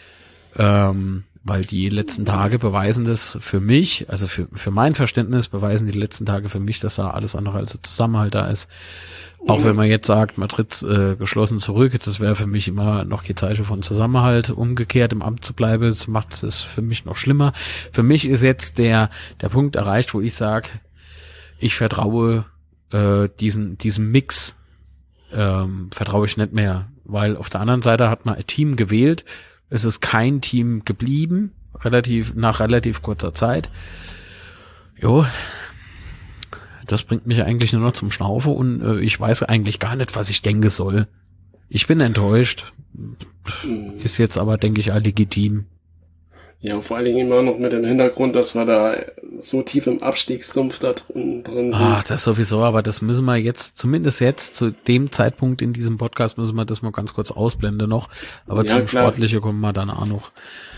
weil die letzten Tage beweisen das für mich, also für mein Verständnis beweisen die letzten Tage für mich, dass da alles andere als Zusammenhalt da ist. Auch wenn man jetzt sagt, man tritt geschlossen zurück, das wäre für mich immer noch die Zeichen von Zusammenhalt. Umgekehrt im Amt zu bleiben, das macht es für mich noch schlimmer. Für mich ist jetzt der Punkt erreicht, wo ich sage, ich vertraue diesem Mix vertraue ich nicht mehr, weil auf der anderen Seite hat man ein Team gewählt, es ist kein Team geblieben, nach relativ kurzer Zeit. Jo, das bringt mich eigentlich nur noch zum Schnaufen und ich weiß eigentlich gar nicht, was ich denken soll. Ich bin enttäuscht, ist jetzt aber, denke ich, all legitim. Ja, vor allen Dingen immer noch mit dem Hintergrund, dass wir da so tief im Abstiegssumpf da drin sind. Ach, das sowieso, aber das müssen wir jetzt, zumindest jetzt, zu dem Zeitpunkt in diesem Podcast, müssen wir das mal ganz kurz ausblenden noch. Aber ja, zum klar. Sportliche kommen wir dann auch noch.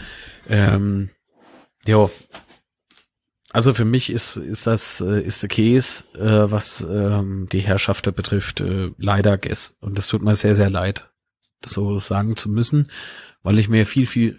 Jo. Also für mich ist der Case, was die Herrschaften betrifft, leider Guess. Und das tut mir sehr, sehr leid. das so sagen zu müssen, weil ich mir viel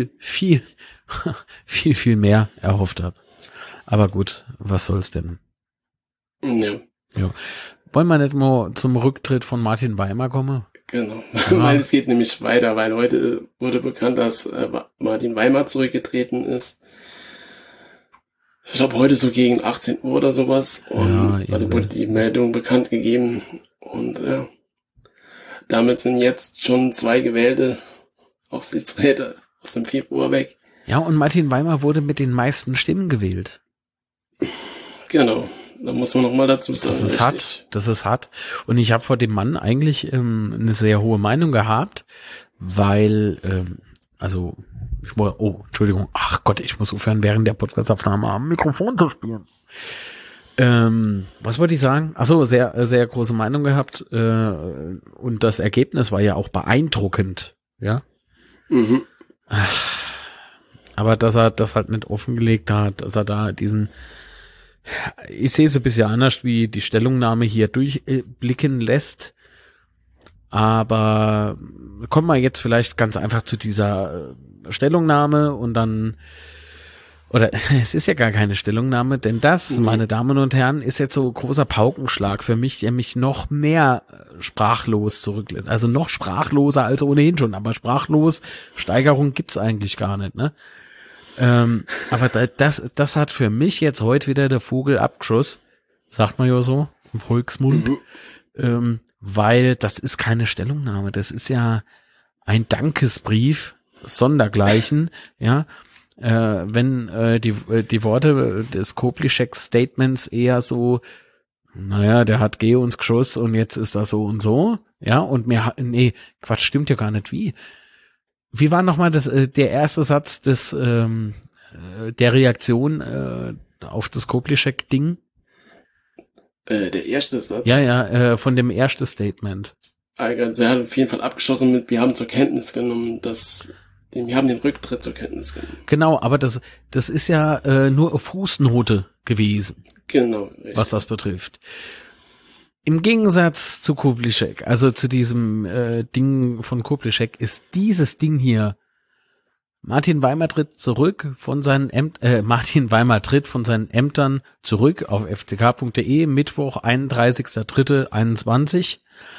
mehr erhofft habe. Aber gut, was soll's denn? Ja. Ja. Wollen wir nicht mal zum Rücktritt von Martin Weimar kommen? Genau, Ja. weil es geht nämlich weiter, weil heute wurde bekannt, dass Martin Weimar zurückgetreten ist. Ich glaube heute so gegen 18 Uhr oder sowas. Und Ja, also wurde die Meldung bekannt gegeben. Und ja, damit sind jetzt schon 2 gewählte Aufsichtsräte aus dem Februar weg. Ja, und Martin Weimar wurde mit den meisten Stimmen gewählt. Genau, da muss man nochmal dazu sagen. Das ist hart. Und ich habe vor dem Mann eigentlich eine sehr hohe Meinung gehabt, weil, Entschuldigung, ach Gott, ich muss aufhören, während der Podcastaufnahme am Mikrofon zu spielen. Was wollte ich sagen? Ach so, sehr, sehr große Meinung gehabt und das Ergebnis war ja auch beeindruckend, ja. Mhm. Aber dass er das halt nicht offengelegt hat, dass er da ich sehe es ein bisschen anders, wie die Stellungnahme hier durchblicken lässt. Aber kommen wir jetzt vielleicht ganz einfach zu dieser Stellungnahme und dann, oder es ist ja gar keine Stellungnahme, denn das, meine Damen und Herren, ist jetzt so ein großer Paukenschlag für mich, der mich noch mehr sprachlos zurücklässt. Also noch sprachloser als ohnehin schon, aber sprachlos, Steigerung gibt's eigentlich gar nicht, ne? Aber das hat für mich jetzt heute wieder der Vogel abgeschossen, sagt man ja so im Volksmund, weil das ist keine Stellungnahme, das ist ja ein Dankesbrief sondergleichen, ja, wenn die Worte des Koblischek-Statements eher so, naja, der hat uns geschossen und jetzt ist das so und so, ja, und Quatsch, stimmt ja gar nicht, Wie war nochmal der erste Satz der Reaktion auf das Koblischek-Ding? Der erste Satz? Ja, von dem ersten Statement. Also er hat auf jeden Fall abgeschossen mit, wir haben zur Kenntnis genommen, wir haben den Rücktritt zur Kenntnis genommen. Genau, aber das ist ja nur eine Fußnote gewesen. Genau, richtig. Was das betrifft. Im Gegensatz zu Koblischek, also zu diesem Ding von Koblischek, ist dieses Ding hier, Martin Weimar tritt von seinen Ämtern zurück auf fck.de, Mittwoch, 31.03.21.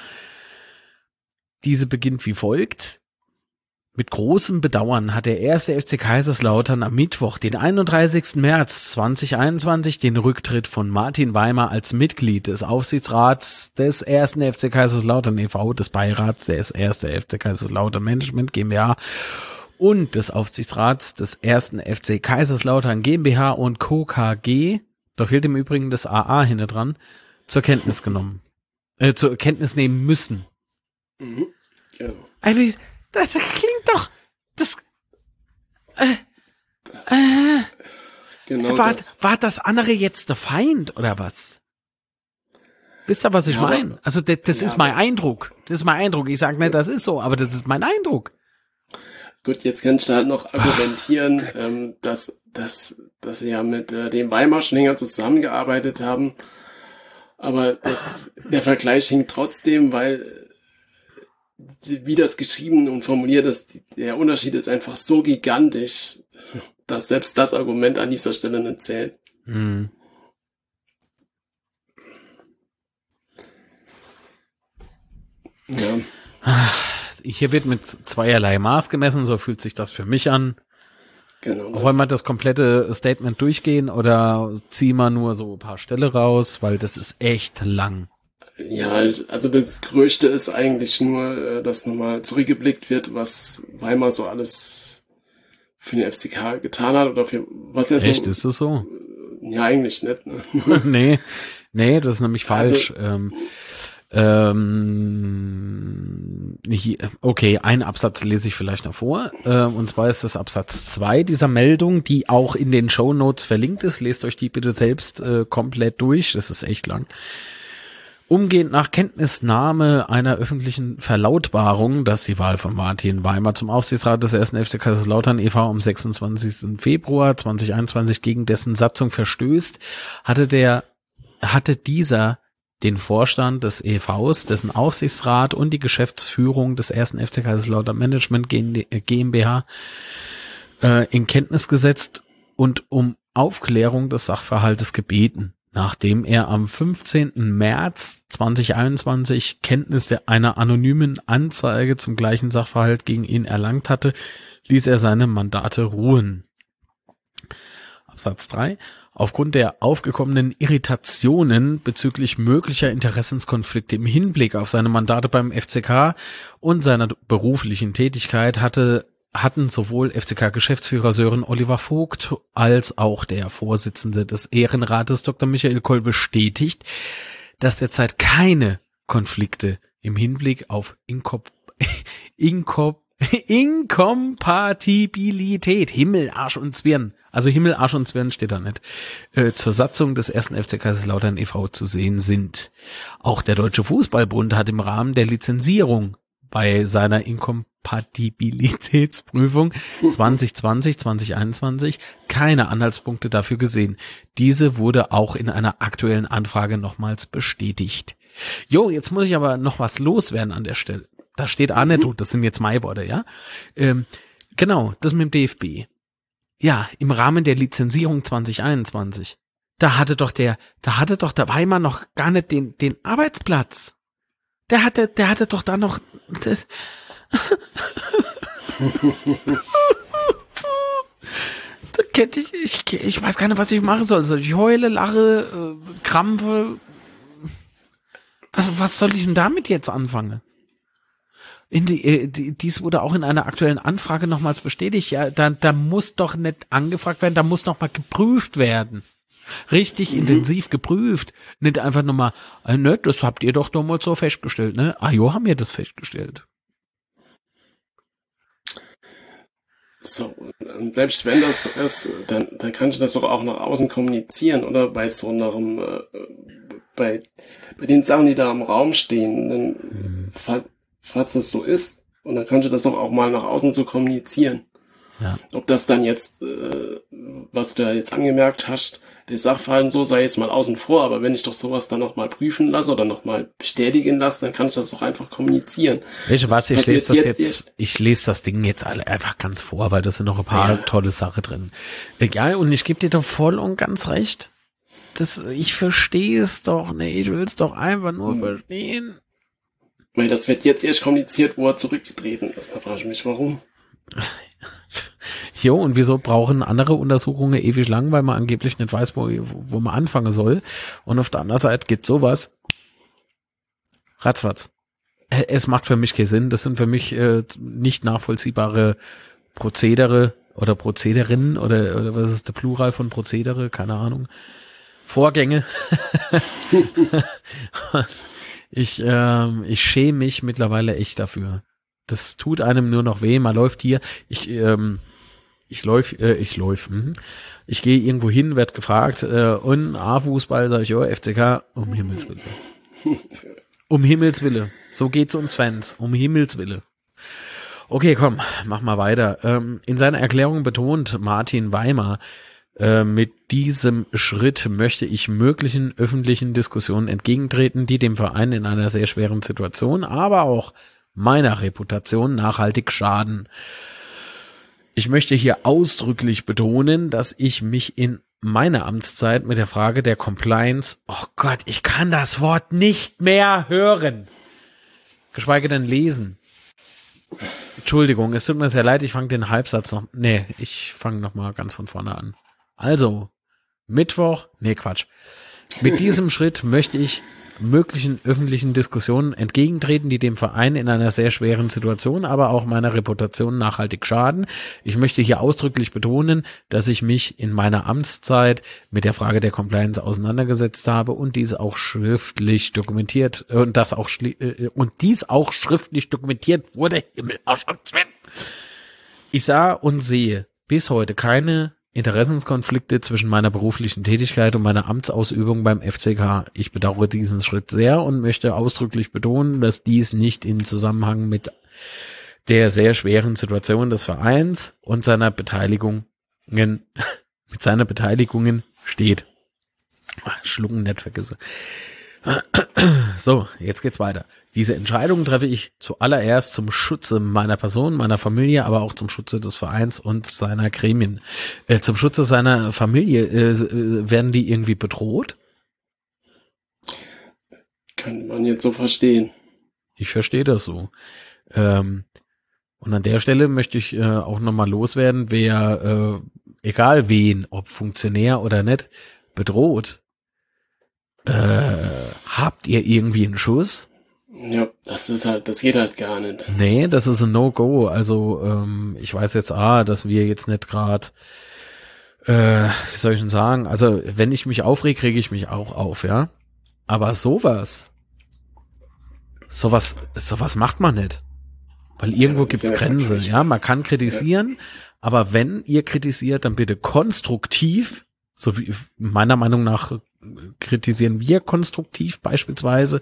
Diese beginnt wie folgt. Mit großem Bedauern hat der erste FC Kaiserslautern am Mittwoch, den 31. März 2021, den Rücktritt von Martin Weimar als Mitglied des Aufsichtsrats des ersten FC Kaiserslautern e.V., des Beirats des ersten FC Kaiserslautern Management GmbH und des Aufsichtsrats des ersten FC Kaiserslautern GmbH und Co. KG, da fehlt im Übrigen das AA hinter dran, zur Kenntnis nehmen müssen. Mhm. Genau. Also, das klingt doch, Genau war das andere jetzt der Feind oder was? Wisst ihr, was ich meine? Also das ist mein Eindruck. Das ist mein Eindruck. Ich sage nicht, das ist so, aber das ist mein Eindruck. Gut, jetzt kannst du halt noch argumentieren, dass sie ja mit dem Weimar schon länger zusammengearbeitet haben. Aber der Vergleich hinkt trotzdem, weil wie das geschrieben und formuliert ist, der Unterschied ist einfach so gigantisch, dass selbst das Argument an dieser Stelle nicht zählt. Hm. Ja. Hier wird mit zweierlei Maß gemessen, so fühlt sich das für mich an. Genau. Wollen wir das komplette Statement durchgehen oder ziehen wir nur so ein paar Stelle raus, weil das ist echt lang. Ja, also das Größte ist eigentlich nur, dass nochmal zurückgeblickt wird, was Weimar so alles für den FCK getan hat oder für was er so. Echt, ist das so? Ja, eigentlich nicht, ne? Nee, das ist nämlich falsch. Okay, einen Absatz lese ich vielleicht noch vor. Und zwar ist das Absatz 2 dieser Meldung, die auch in den Shownotes verlinkt ist. Lest euch die bitte selbst komplett durch. Das ist echt lang. Umgehend nach Kenntnisnahme einer öffentlichen Verlautbarung, dass die Wahl von Martin Weimar zum Aufsichtsrat des 1. FC Kaiserslautern e.V. am 26. Februar 2021 gegen dessen Satzung verstößt, hatte dieser den Vorstand des EVs, dessen Aufsichtsrat und die Geschäftsführung des 1. FC Kaiserslautern Management GmbH in Kenntnis gesetzt und um Aufklärung des Sachverhaltes gebeten, nachdem er am 15. März 2021 Kenntnis einer anonymen Anzeige zum gleichen Sachverhalt gegen ihn erlangt hatte, ließ er seine Mandate ruhen. Absatz 3. Aufgrund der aufgekommenen Irritationen bezüglich möglicher Interessenskonflikte im Hinblick auf seine Mandate beim FCK und seiner beruflichen Tätigkeit hatten sowohl FCK-Geschäftsführer Sören Oliver Vogt als auch der Vorsitzende des Ehrenrates Dr. Michael Koll bestätigt, dass derzeit keine Konflikte im Hinblick auf Inkompatibilität, Himmel, Arsch und Zwirn, also Himmel, Arsch und Zwirn steht da nicht, zur Satzung des 1. FC Kaiserslautern e.V. zu sehen sind. Auch der Deutsche Fußballbund hat im Rahmen der Lizenzierung bei seiner Inkompatibilitätsprüfung 2020-2021 keine Anhaltspunkte dafür gesehen. Diese wurde auch in einer aktuellen Anfrage nochmals bestätigt. Jo, jetzt muss ich aber noch was loswerden an der Stelle. Da steht Arne, das sind jetzt meine Worte, ja. Genau, das mit dem DFB. Ja, im Rahmen der Lizenzierung 2021. Da hatte doch der Weimar noch gar nicht den Arbeitsplatz. Der hatte doch da noch. Ich weiß gar nicht, was ich machen soll. Soll ich heule, lache, krampfe? Was soll ich denn damit jetzt anfangen? Dies wurde auch in einer aktuellen Anfrage nochmals bestätigt. Ja, da muss doch nicht angefragt werden, da muss nochmal geprüft werden. Richtig intensiv geprüft. Nicht einfach nochmal, ne, das habt ihr doch damals so festgestellt, ne? Ah jo, haben wir das festgestellt. So, und selbst wenn das so ist, dann kannst du das doch auch nach außen kommunizieren, oder? Bei so einem, bei den Sachen, die da im Raum stehen, dann, falls das so ist, und dann kannst du das doch auch mal nach außen so kommunizieren. Ja. Ob das dann jetzt, was du da jetzt angemerkt hast, der Sachverhalt so sei jetzt mal außen vor, aber wenn ich doch sowas dann nochmal prüfen lasse oder nochmal bestätigen lasse, dann kann ich das doch einfach kommunizieren. Ich lese das Ding jetzt alle einfach ganz vor, weil das sind noch ein paar tolle Sachen drin. Ja, und ich gebe dir doch voll und ganz recht. Ich verstehe es doch nicht, ich will es doch einfach nur verstehen. Weil das wird jetzt erst kommuniziert, wo er zurückgetreten ist. Da frage ich mich, warum. Jo, und wieso brauchen andere Untersuchungen ewig lang, weil man angeblich nicht weiß, wo man anfangen soll. Und auf der anderen Seite geht sowas ratzfatz. Es macht für mich keinen Sinn. Das sind für mich nicht nachvollziehbare Prozedere oder Prozederinnen oder was ist der Plural von Prozedere? Keine Ahnung. Vorgänge. Ich schäme mich mittlerweile echt dafür. Das tut einem nur noch weh. Man läuft hier. Ich gehe irgendwo hin, werd gefragt, und A-Fußball, sag ich, ja, FCK, um Himmels Willen. Um Himmels Willen. So geht's uns Fans. Um Himmels Willen. Okay, komm, mach mal weiter. In seiner Erklärung betont Martin Weimar, mit diesem Schritt möchte ich möglichen öffentlichen Diskussionen entgegentreten, die dem Verein in einer sehr schweren Situation, aber auch meiner Reputation nachhaltig schaden. Ich möchte hier ausdrücklich betonen, dass ich mich in meiner Amtszeit mit der Frage der Compliance, oh Gott, ich kann das Wort nicht mehr hören, geschweige denn lesen. Entschuldigung, es tut mir sehr leid, ich fange den Halbsatz noch, ich fange nochmal ganz von vorne an. Also, Mit diesem Schritt möchte ich möglichen öffentlichen Diskussionen entgegentreten, die dem Verein in einer sehr schweren Situation, aber auch meiner Reputation nachhaltig schaden. Ich möchte hier ausdrücklich betonen, dass ich mich in meiner Amtszeit mit der Frage der Compliance auseinandergesetzt habe und dies auch schriftlich dokumentiert dies auch schriftlich dokumentiert wurde. Ich sah und sehe bis heute keine Interessenskonflikte zwischen meiner beruflichen Tätigkeit und meiner Amtsausübung beim FCK. Ich bedauere diesen Schritt sehr und möchte ausdrücklich betonen, dass dies nicht in Zusammenhang mit der sehr schweren Situation des Vereins und seiner Beteiligungen steht. Schlucken nicht vergesse. So, jetzt geht's weiter. Diese Entscheidung treffe ich zuallererst zum Schutze meiner Person, meiner Familie, aber auch zum Schutze des Vereins und seiner Gremien. Zum Schutze seiner Familie, werden die irgendwie bedroht? Könnte man jetzt so verstehen. Ich verstehe das so. Und an der Stelle möchte ich auch nochmal loswerden, wer, egal wen, ob Funktionär oder nicht, bedroht. Habt ihr irgendwie einen Schuss? Ja, das geht halt gar nicht. Nee, das ist ein No-Go. Also ich weiß jetzt, dass wir jetzt nicht gerade, wie soll ich denn sagen, also wenn ich mich aufreg, rege ich mich auch auf, ja. Aber sowas macht man nicht. Weil irgendwo gibt's ja Grenzen, ja. Man kann kritisieren, aber wenn ihr kritisiert, dann bitte konstruktiv, so wie meiner Meinung nach kritisieren wir konstruktiv beispielsweise.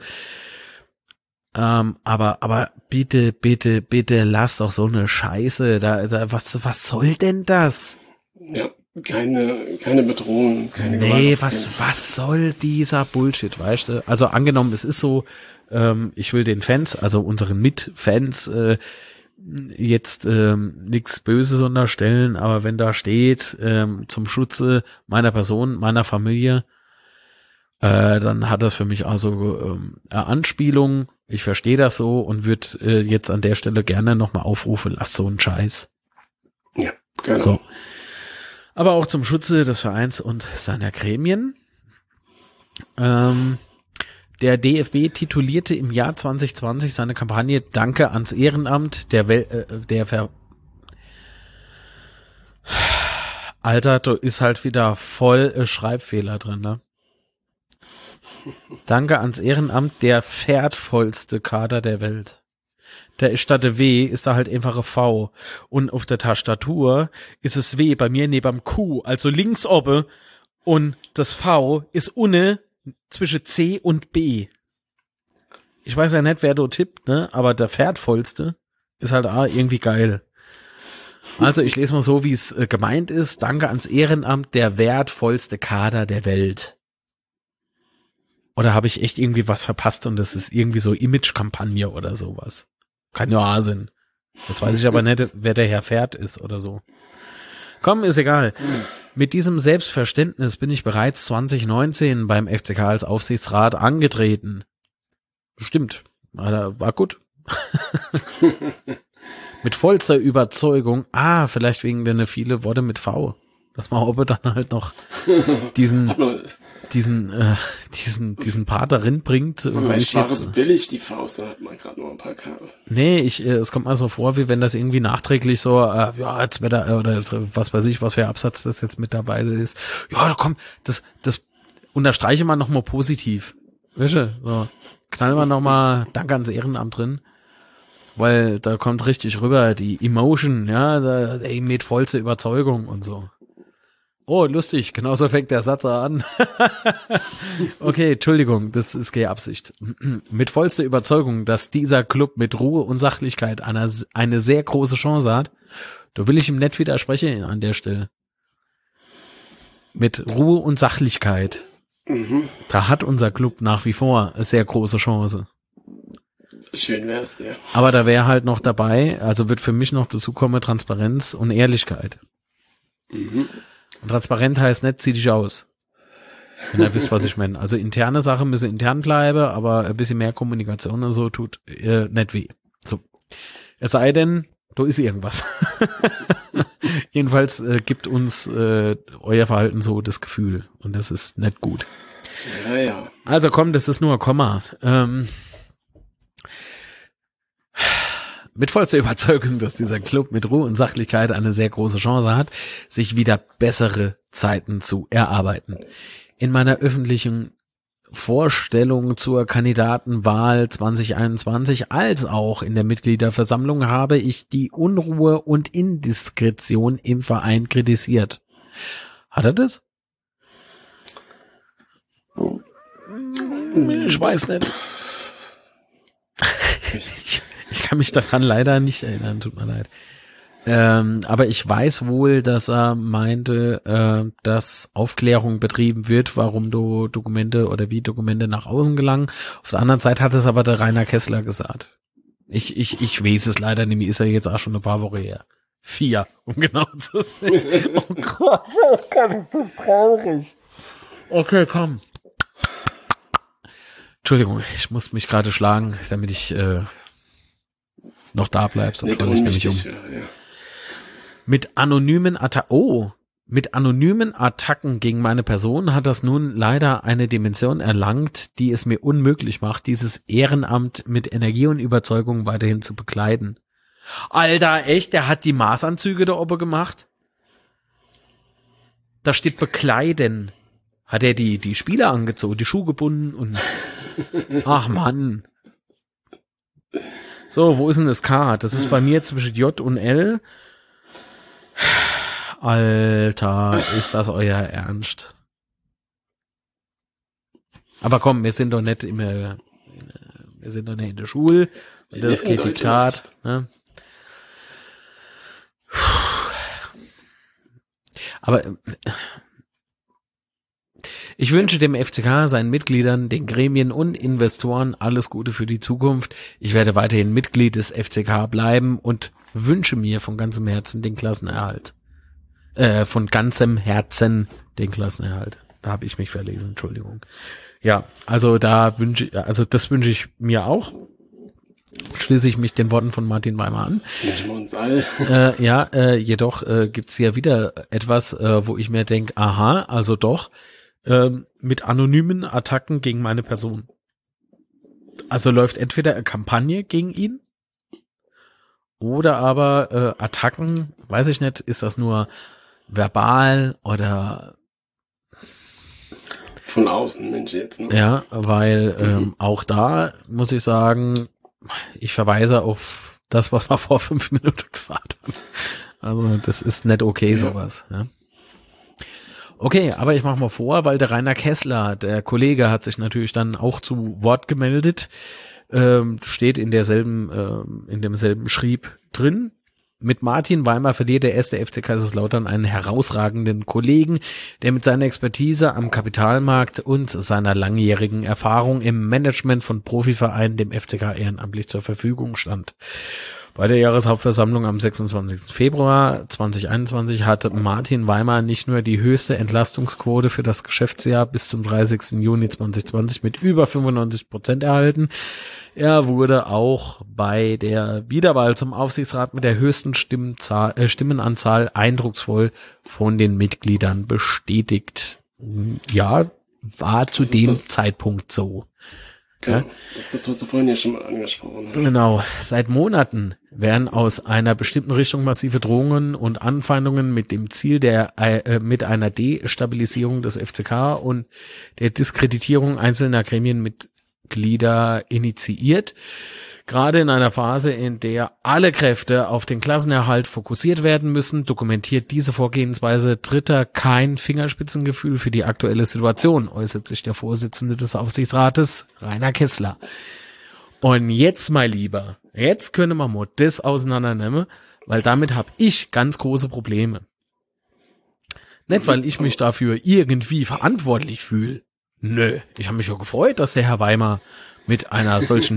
Aber bitte lasst doch so eine Scheiße. Was soll denn das? Ja, keine Bedrohung, keine Gewalt. Nee, was soll dieser Bullshit, weißt du? Also angenommen, es ist so, ich will den Fans, also unseren Mitfans, jetzt nichts Böses unterstellen, aber wenn da steht, zum Schutze meiner Person, meiner Familie, dann hat das für mich also eine Anspielung. Ich verstehe das so und würde jetzt an der Stelle gerne nochmal aufrufen, lasst so einen Scheiß. Ja, genau. So. Aber auch zum Schutze des Vereins und seiner Gremien. Der DFB titulierte im Jahr 2020 seine Kampagne Danke ans Ehrenamt Alter, da ist halt wieder voll Schreibfehler drin, ne? Danke ans Ehrenamt, der wertvollste Kader der Welt. Der ist statt der W ist da halt einfach ein V. Und auf der Tastatur ist es W bei mir neben Q, also links oben. Und das V ist unten zwischen C und B. Ich weiß ja nicht, wer da tippt, ne? Aber der wertvollste ist halt irgendwie geil. Also ich lese mal so, wie es gemeint ist. Danke ans Ehrenamt, der wertvollste Kader der Welt. Oder habe ich echt irgendwie was verpasst und das ist irgendwie so Image-Kampagne oder sowas? Kann ja auch sein. Jetzt weiß ich aber nicht, wer der Herr Pferd ist oder so. Komm, ist egal. Mit diesem Selbstverständnis bin ich bereits 2019 beim FCK als Aufsichtsrat angetreten. Stimmt. War gut. Mit vollster Überzeugung. Vielleicht wegen der viele Worte mit V. Dass man Oppe dann halt noch diesen Part darin bringt. Vielleicht war es billig, die Faust, dann hat man gerade noch ein paar Kabel. Nee, es kommt mal so vor, wie wenn das irgendwie nachträglich so, jetzt wird da, oder was weiß ich, was für Absatz das jetzt mit dabei ist. Ja, komm, das unterstreiche mal nochmal positiv. Weißt du, so, knallen wir nochmal Danke ans Ehrenamt drin. Weil da kommt richtig rüber die Emotion, ja, mit vollster Überzeugung und so. Oh, lustig, genauso fängt der Satz an. Okay, Entschuldigung, das ist keine Absicht. Mit vollster Überzeugung, dass dieser Club mit Ruhe und Sachlichkeit eine sehr große Chance hat, da will ich ihm nicht widersprechen an der Stelle. Mit Ruhe und Sachlichkeit, da hat unser Club nach wie vor eine sehr große Chance. Schön wär's, ja. Aber da wäre halt noch dabei, also wird für mich noch dazu kommen, Transparenz und Ehrlichkeit. Und transparent heißt nicht, zieh dich aus. Wenn ihr wisst, was ich meine. Also interne Sachen müssen intern bleiben, aber ein bisschen mehr Kommunikation und so tut nicht weh. So. Es sei denn, da ist irgendwas. Jedenfalls gibt uns euer Verhalten so das Gefühl. Und das ist nicht gut. Ja. Also komm, das ist nur ein Komma. Mit vollster Überzeugung, dass dieser Club mit Ruhe und Sachlichkeit eine sehr große Chance hat, sich wieder bessere Zeiten zu erarbeiten. In meiner öffentlichen Vorstellung zur Kandidatenwahl 2021 als auch in der Mitgliederversammlung habe ich die Unruhe und Indiskretion im Verein kritisiert. Hat er das? Ich weiß nicht. Ich kann mich daran leider nicht erinnern, tut mir leid. Aber ich weiß wohl, dass er meinte, dass Aufklärung betrieben wird, warum du Dokumente oder wie Dokumente nach außen gelangen. Auf der anderen Seite hat es aber der Rainer Kessler gesagt. Ich weiß es leider nicht, ist ja jetzt auch schon ein paar Wochen her. 4, um genau zu sein. Oh Gott, ist das traurig. Okay, komm. Entschuldigung, ich muss mich gerade schlagen, damit ich noch da bleib, sonst falle ich nämlich um. Ja. Mit anonymen Attacken gegen meine Person hat das nun leider eine Dimension erlangt, die es mir unmöglich macht, dieses Ehrenamt mit Energie und Überzeugung weiterhin zu bekleiden. Alter, echt? Der hat die Maßanzüge da oben gemacht? Da steht bekleiden. Hat er die Spieler angezogen, die Schuhe gebunden und... Ach Mann. So, wo ist denn das K? Das ist bei mir zwischen J und L. Alter, ist das euer Ernst? Aber komm, wir sind doch nicht in der Schule. Und das geht Diktat. Ne? Aber ich wünsche dem FCK, seinen Mitgliedern, den Gremien und Investoren alles Gute für die Zukunft. Ich werde weiterhin Mitglied des FCK bleiben und wünsche mir von ganzem Herzen den Klassenerhalt. Von ganzem Herzen den Klassenerhalt. Da habe ich mich verlesen, Entschuldigung. Ja, also das wünsche ich mir auch. Schließe ich mich den Worten von Martin Weimer an. Wünschen wir uns alle. Jedoch gibt's hier wieder etwas, wo ich mir denke, aha, also doch, mit anonymen Attacken gegen meine Person. Also läuft entweder eine Kampagne gegen ihn oder aber Attacken, weiß ich nicht, ist das nur verbal oder von außen, Mensch, jetzt. Ne? Ja, weil auch da muss ich sagen, ich verweise auf das, was wir vor 5 Minuten gesagt haben. Also das ist nicht okay, sowas. Ja. Okay, aber ich mache mal vor, weil der Rainer Kessler, der Kollege, hat sich natürlich dann auch zu Wort gemeldet, steht in demselben Schrieb drin. Mit Martin Weimer verliert der erste FC Kaiserslautern einen herausragenden Kollegen, der mit seiner Expertise am Kapitalmarkt und seiner langjährigen Erfahrung im Management von Profivereinen dem FCK ehrenamtlich zur Verfügung stand. Bei der Jahreshauptversammlung am 26. Februar 2021 hatte Martin Weimer nicht nur die höchste Entlastungsquote für das Geschäftsjahr bis zum 30. Juni 2020 mit über 95% erhalten. Er wurde auch bei der Wiederwahl zum Aufsichtsrat mit der höchsten Stimmenanzahl eindrucksvoll von den Mitgliedern bestätigt. Ja, war zu dem Zeitpunkt so. Okay. Das ist das, was du vorhin ja schon mal angesprochen hast. Genau. Seit Monaten werden aus einer bestimmten Richtung massive Drohungen und Anfeindungen mit dem Ziel mit einer Destabilisierung des FCK und der Diskreditierung einzelner Gremienmitglieder initiiert. Gerade in einer Phase, in der alle Kräfte auf den Klassenerhalt fokussiert werden müssen, dokumentiert diese Vorgehensweise Dritter kein Fingerspitzengefühl für die aktuelle Situation, äußert sich der Vorsitzende des Aufsichtsrates, Rainer Kessler. Und jetzt, mein Lieber, jetzt können wir mal das auseinandernehmen, weil damit habe ich ganz große Probleme. Nicht, weil ich mich dafür irgendwie verantwortlich fühle. Nö, ich habe mich ja gefreut, dass der Herr Weimer mit einer solchen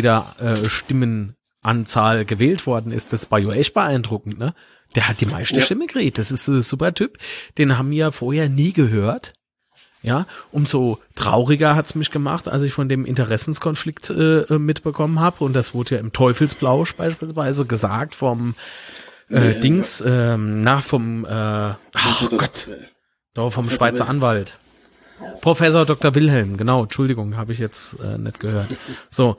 Mitgliederstimmenanzahl gewählt worden ist. Das war ja echt beeindruckend, ne? Der hat die meiste Stimme gekriegt. Das ist ein super Typ. Den haben wir vorher nie gehört. Ja, umso trauriger hat's mich gemacht, als ich von dem Interessenskonflikt mitbekommen habe. Und das wurde ja im Teufelsblausch beispielsweise gesagt vom vom Schweizer Anwalt. Professor Dr. Wilhelm, genau, Entschuldigung, habe ich jetzt nicht gehört. So,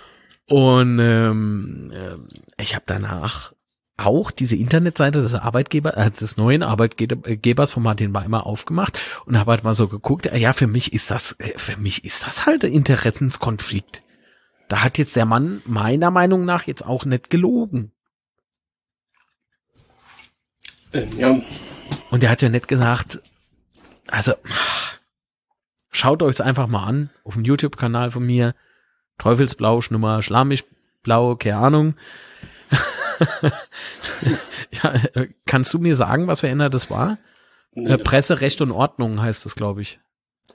und ich habe danach auch diese Internetseite des neuen Arbeitgebers von Martin Weimer aufgemacht und habe halt mal so geguckt, ja, für mich ist das halt ein Interessenskonflikt. Da hat jetzt der Mann meiner Meinung nach jetzt auch nicht gelogen. Ja. Und er hat ja nicht gesagt, also schaut euch's einfach mal an, auf dem YouTube-Kanal von mir, Teufelsblausch, Nummer Schlamischblau, keine Ahnung. Ja, kannst du mir sagen, was für einer das war? Nee, Presse, Recht und Ordnung heißt das, glaube ich.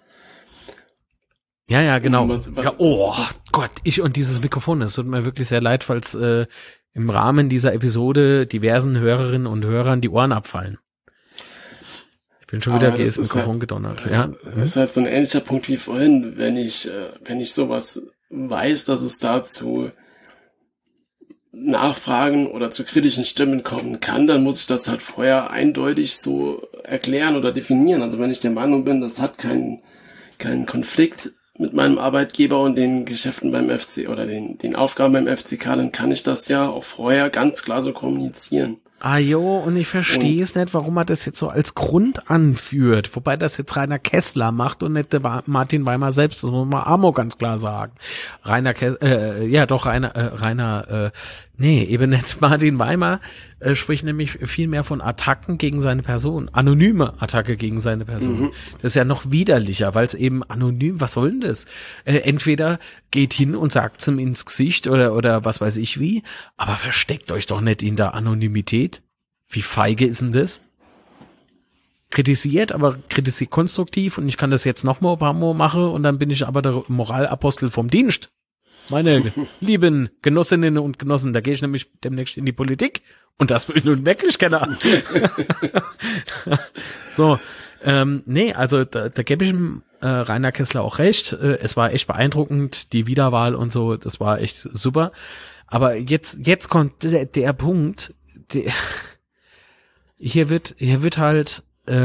Ja, genau. Gott, ich und dieses Mikrofon, es tut mir wirklich sehr leid, falls im Rahmen dieser Episode diversen Hörerinnen und Hörern die Ohren abfallen. Ich bin schon wieder gegen das Mikrofon halt, gedonnert. Das ist halt so ein ähnlicher Punkt wie vorhin, wenn ich sowas weiß, dass es dazu Nachfragen oder zu kritischen Stimmen kommen kann, dann muss ich das halt vorher eindeutig so erklären oder definieren. Also wenn ich der Meinung bin, das hat keinen Konflikt mit meinem Arbeitgeber und den Geschäften beim FC oder den Aufgaben beim FCK, dann kann ich das ja auch vorher ganz klar so kommunizieren. Ah jo, und ich verstehe es nicht, warum er das jetzt so als Grund anführt, wobei das jetzt Rainer Kessler macht und nicht der Martin Weimar selbst, das muss man Amo ganz klar sagen. Eben nicht Martin Weimar spricht nämlich viel mehr von Attacken gegen seine Person, anonyme Attacke gegen seine Person. Mhm. Das ist ja noch widerlicher, weil es eben anonym, was soll denn das? Entweder geht hin und sagt es ihm ins Gesicht oder was weiß ich wie, aber versteckt euch doch nicht in der Anonymität. Wie feige ist denn das? Kritisiert konstruktiv und ich kann das jetzt noch mal ein paar Mal machen und dann bin ich aber der Moralapostel vom Dienst. Meine lieben Genossinnen und Genossen, da gehe ich nämlich demnächst in die Politik und das will ich nun wirklich keiner. So, also da gebe ich dem Rainer Kessler auch recht. Es war echt beeindruckend, die Wiederwahl und so, das war echt super. Aber jetzt kommt der Punkt, hier wird halt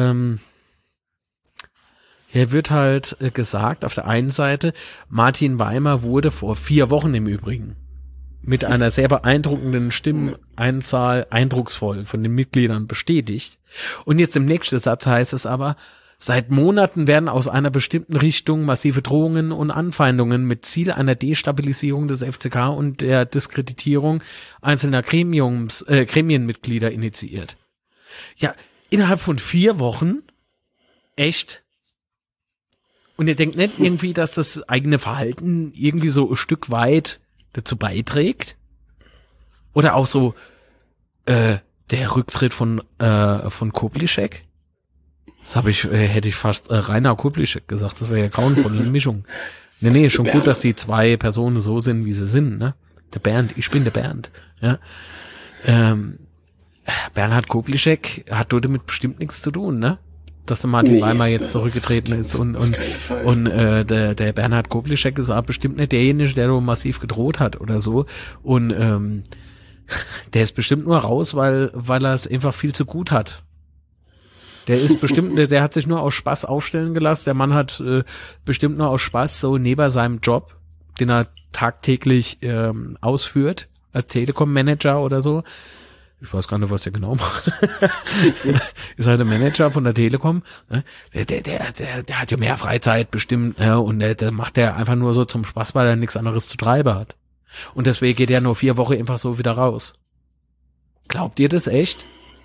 gesagt, auf der einen Seite, Martin Weimar wurde vor 4 Wochen im Übrigen mit einer sehr beeindruckenden Stimmeneinzahl eindrucksvoll von den Mitgliedern bestätigt. Und jetzt im nächsten Satz heißt es aber, seit Monaten werden aus einer bestimmten Richtung massive Drohungen und Anfeindungen mit Ziel einer Destabilisierung des FCK und der Diskreditierung einzelner Gremienmitglieder initiiert. Ja, innerhalb von 4 Wochen? Echt? Und ihr denkt nicht irgendwie, dass das eigene Verhalten irgendwie so ein Stück weit dazu beiträgt? Oder auch so der Rücktritt von Koblischek? Das hätte ich fast Rainer Koblischek gesagt. Das wäre ja grauenvolle Mischung. Nee, schon gut, dass die 2 Personen so sind, wie sie sind, ne? Der Bernd, ich bin der Bernd. Ja. Bernhard Koblischek hat damit bestimmt nichts zu tun, ne? Dass der Martin Weimar jetzt zurückgetreten ist und der Bernhard Koblischek ist auch bestimmt nicht derjenige, der so massiv gedroht hat oder so und der ist bestimmt nur raus, weil er es einfach viel zu gut hat. Der ist bestimmt, der hat sich nur aus Spaß aufstellen gelassen, der Mann hat bestimmt nur aus Spaß so neben seinem Job, den er tagtäglich ausführt, als Telekom-Manager oder so, ich weiß gar nicht, was der genau macht. Ist halt der Manager von der Telekom. Der hat ja mehr Freizeit bestimmt, und der macht der einfach nur so zum Spaß, weil er nichts anderes zu treiben hat. Und deswegen geht er nur 4 Wochen einfach so wieder raus. Glaubt ihr das echt?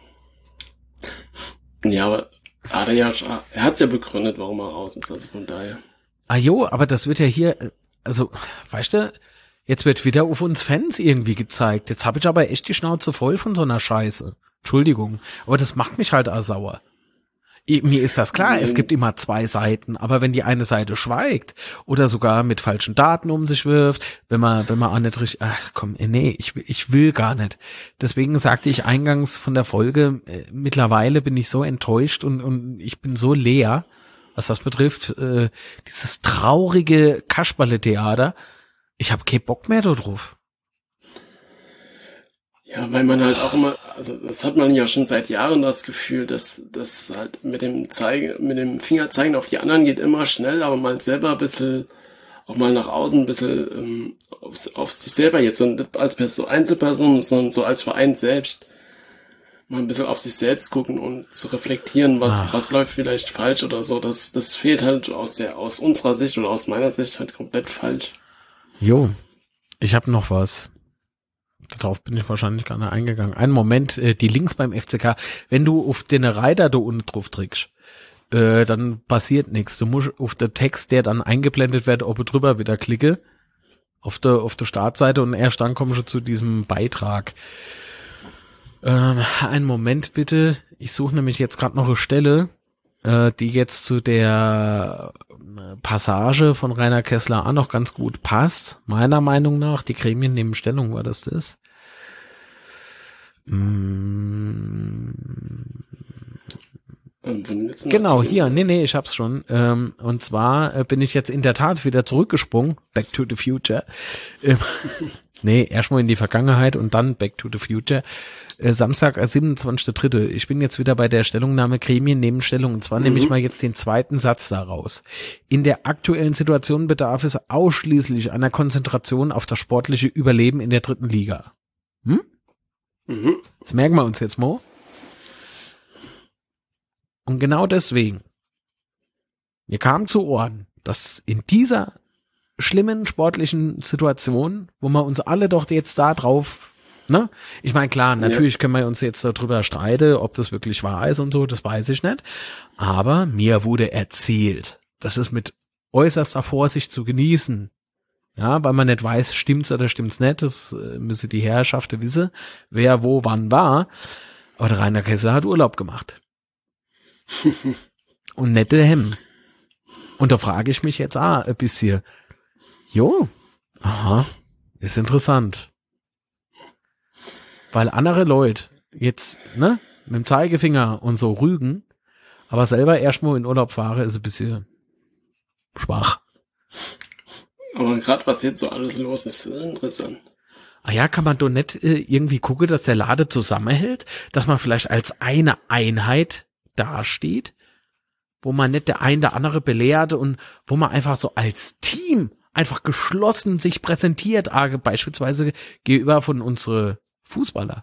Ja, aber er hat's ja begründet, warum er raus ist, also von daher. Ah jo, aber das wird ja hier, also, weißt du, jetzt wird wieder auf uns Fans irgendwie gezeigt. Jetzt habe ich aber echt die Schnauze voll von so einer Scheiße. Entschuldigung, aber das macht mich halt auch sauer. Mir ist das klar, es gibt immer 2 Seiten, aber wenn die eine Seite schweigt oder sogar mit falschen Daten um sich wirft, wenn man auch nicht richtig, ich will gar nicht. Deswegen sagte ich eingangs von der Folge, mittlerweile bin ich so enttäuscht und ich bin so leer, was das betrifft, dieses traurige Kasperle-Theater. Ich habe keinen Bock mehr da drauf. Ja, weil man halt auch immer, also das hat man ja schon seit Jahren das Gefühl, dass das halt mit dem Fingerzeigen auf die anderen geht immer schnell, aber mal selber ein bisschen, auch mal nach außen ein bisschen auf sich selber jetzt, und nicht als Einzelperson, sondern so als Verein selbst, mal ein bisschen auf sich selbst gucken und zu reflektieren, was läuft vielleicht falsch oder so. Das fehlt halt aus unserer Sicht oder aus meiner Sicht halt komplett falsch. Jo, ich habe noch was. Darauf bin ich wahrscheinlich gar nicht eingegangen. Einen Moment, die Links beim FCK. Wenn du auf den Reiter da unten drauf drückst, dann passiert nichts. Du musst auf den Text, der dann eingeblendet wird, oben drüber wieder klicke, auf der Startseite, und erst dann kommst du zu diesem Beitrag. Einen Moment bitte. Ich suche nämlich jetzt gerade noch eine Stelle, die jetzt zu der Passage von Rainer Kessler auch noch ganz gut passt. Meiner Meinung nach, die Gremien nehmen Stellung, war das? Genau, hier, nee, ich hab's schon. Und zwar bin ich jetzt in der Tat wieder zurückgesprungen, Back to the Future. Nee, erstmal in die Vergangenheit und dann Back to the Future. Samstag, 27.3. Ich bin jetzt wieder bei der Stellungnahme Gremien nehmen Stellung. Und zwar nehme ich mal jetzt den zweiten Satz daraus. In der aktuellen Situation bedarf es ausschließlich einer Konzentration auf das sportliche Überleben in der 3. Liga. Das merken wir uns jetzt, Mo. Und genau deswegen, mir kam zu Ohren, dass in dieser schlimmen sportlichen Situation, wo wir uns alle doch jetzt da drauf, ne? Ich meine, klar, natürlich können wir uns jetzt darüber streiten, ob das wirklich wahr ist und so, das weiß ich nicht. Aber mir wurde erzählt, das ist mit äußerster Vorsicht zu genießen. Ja, weil man nicht weiß, stimmt's oder stimmt's nicht, das müsse die Herrschaft wissen, wer wo wann war. Aber der Rainer Kessler hat Urlaub gemacht. Und nette Hemden. Und da frage ich mich jetzt ein bisschen, ist interessant. Weil andere Leute jetzt, ne, mit dem Zeigefinger und so rügen, aber selber erstmal in Urlaub fahren, ist ein bisschen schwach. Aber gerade was jetzt so alles los ist interessant. Ah ja, kann man doch nicht irgendwie gucken, dass der Lade zusammenhält, dass man vielleicht als eine Einheit dasteht, wo man nicht der ein, der andere belehrt und wo man einfach so als Team einfach geschlossen sich präsentiert, beispielsweise gegenüber von unsere Fußballer.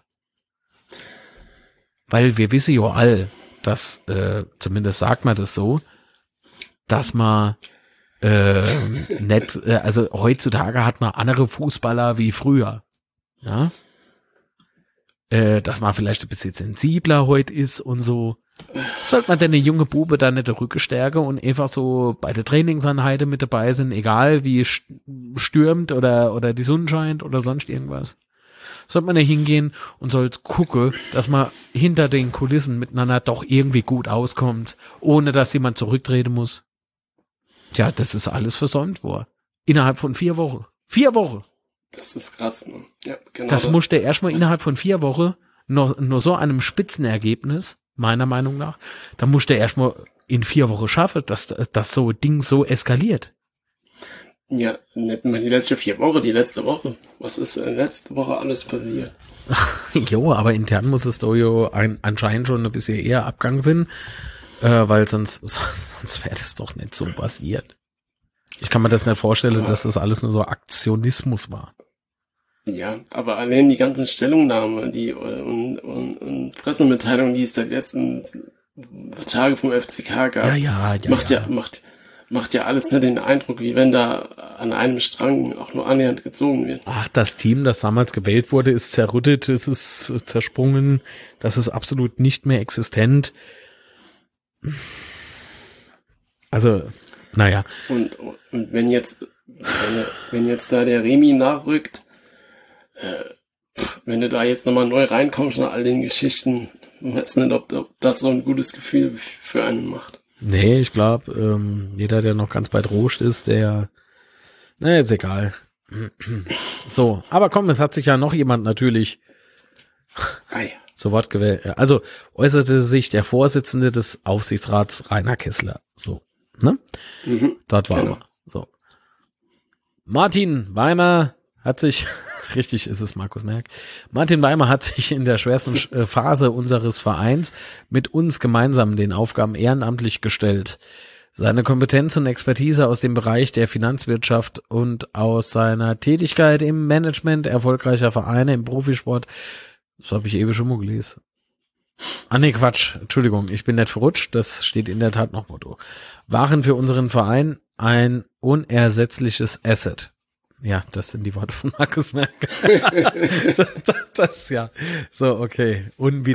Weil wir wissen ja all, dass, zumindest sagt man das so, dass man nicht, also heutzutage hat man andere Fußballer wie früher. Ja? Dass man vielleicht ein bisschen sensibler heute ist und so. Sollte man denn eine junge Bube da nicht der Rücken stärken und einfach so bei der Trainingseinheiten mit dabei sind, egal wie es stürmt oder die Sonne scheint oder sonst irgendwas. Sollte man da hingehen und sollte gucken, dass man hinter den Kulissen miteinander doch irgendwie gut auskommt, ohne dass jemand zurücktreten muss. Tja, das ist alles versäumt worden. Innerhalb von 4 Wochen. 4 Wochen! Das ist krass, ne? Ja, genau. Das musste erstmal innerhalb von 4 Wochen nur so einem Spitzenergebnis, meiner Meinung nach, da musste er erstmal in 4 Wochen schaffen, dass das so Ding so eskaliert. Ja, nicht mal die letzte 4 Wochen, die letzte Woche. Was ist letzte Woche alles passiert? Jo, aber intern muss es doch ja anscheinend schon ein bisschen eher Abgang sein, weil sonst wäre das doch nicht so passiert. Ich kann mir das nicht vorstellen, dass das alles nur so Aktionismus war. Ja, aber allein die ganzen Stellungnahmen, und Pressemitteilungen, die es seit letzten Tage vom FCK gab, macht ja alles nicht den Eindruck, wie wenn da an einem Strang auch nur annähernd gezogen wird. Ach, das Team, das damals gewählt wurde, ist zerrüttet, es ist zersprungen, das ist absolut nicht mehr existent. Also, naja. Und wenn jetzt da der Remi nachrückt, wenn du da jetzt nochmal neu reinkommst nach all den Geschichten, weiß nicht, ob das so ein gutes Gefühl für einen macht. Nee, ich glaube, jeder, der noch ganz bei Trost ist, ist egal. So, aber komm, es hat sich ja noch jemand natürlich zu Wort gewählt. Also äußerte sich der Vorsitzende des Aufsichtsrats Rainer Kessler. So, ne? Dort war er. So. Martin Weimer hat sich, richtig ist es Markus Merck, Martin Weimer hat sich in der schwersten Phase unseres Vereins mit uns gemeinsam den Aufgaben ehrenamtlich gestellt. Seine Kompetenz und Expertise aus dem Bereich der Finanzwirtschaft und aus seiner Tätigkeit im Management erfolgreicher Vereine im Profisport, das habe ich eben schon mal gelesen. Ah nee, Quatsch, Entschuldigung, ich bin nicht verrutscht, das steht in der Tat noch Motto. Waren für unseren Verein ein unersetzliches Asset. Ja, das sind die Worte von Markus Merck. das ja. So, okay.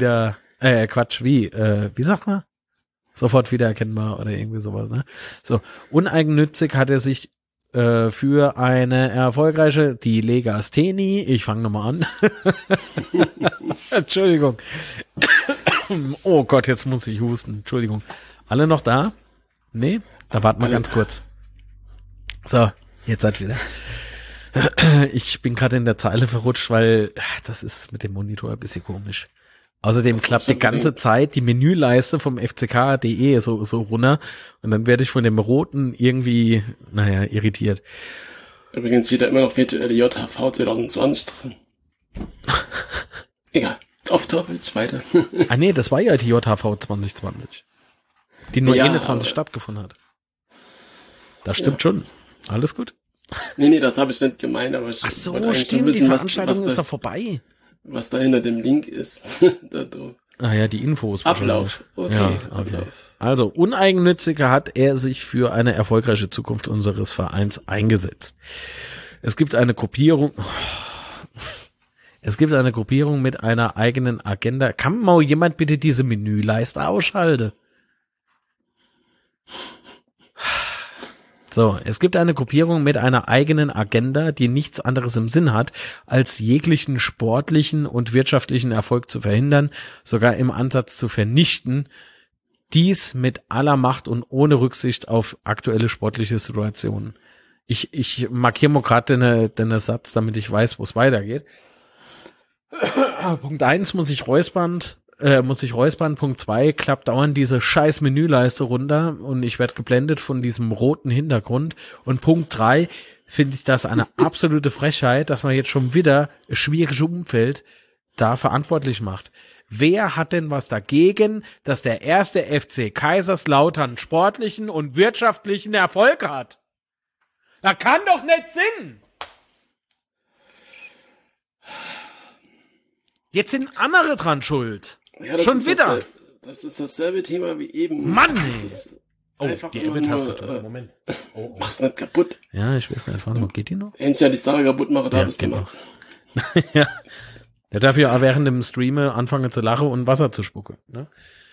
Wie sagt man? Sofort wiedererkennbar oder irgendwie sowas, ne? So, uneigennützig hat er sich für eine erfolgreiche, die Legasthenie, ich fange nochmal an. Entschuldigung. Oh Gott, jetzt muss ich husten. Entschuldigung. Alle noch da? Nee? Da warten wir ganz kurz. So, jetzt seid wieder. Ich bin gerade in der Zeile verrutscht, weil das ist mit dem Monitor ein bisschen komisch. Außerdem klappt die ganze Zeit die Menüleiste vom fck.de so runter und dann werde ich von dem Roten irgendwie, irritiert. Übrigens steht da immer noch virtuelle JHV 2020 drin. Egal. Auf Topic, weiter. Ah nee, das war ja die JHV 2020. Die nur 21 stattgefunden hat. Das stimmt schon. Alles gut. Nee, das habe ich nicht gemeint, aber ach so, stimmt, wissen, die Veranstaltung ist doch vorbei. Was da hinter dem Link ist. Die Infos. Ablauf. Okay, ja, Ablauf. Also, Uneigennütziger hat er sich für eine erfolgreiche Zukunft unseres Vereins eingesetzt. Es gibt eine Gruppierung mit einer eigenen Agenda. Kann mal jemand bitte diese Menüleiste ausschalten? So, es gibt eine Gruppierung mit einer eigenen Agenda, die nichts anderes im Sinn hat, als jeglichen sportlichen und wirtschaftlichen Erfolg zu verhindern, sogar im Ansatz zu vernichten. Dies mit aller Macht und ohne Rücksicht auf aktuelle sportliche Situationen. Ich markiere mal gerade den Satz, damit ich weiß, wo es weitergeht. Punkt 1 muss ich räuspern. Punkt 2 klappt dauernd diese scheiß Menüleiste runter und ich werde geblendet von diesem roten Hintergrund. Und Punkt 3 finde ich das eine absolute Frechheit, dass man jetzt schon wieder ein schwieriges Umfeld da verantwortlich macht. Wer hat denn was dagegen, dass der erste FC Kaiserslautern sportlichen und wirtschaftlichen Erfolg hat? Da kann doch nicht Sinn! Jetzt sind andere dran schuld. Ja, schon wieder. Das ist dasselbe Thema wie eben. Mann, ey. Oh, die Apple-Taste. Moment. Oh. Mach's nicht kaputt. Ja, ich weiß nicht. Warte mal, geht die noch? Wenn ich ja die Sache kaputt mache, da bist du genau. Ja. Der darf ja während dem Streamen anfangen zu lachen und Wasser zu spucken. Ne?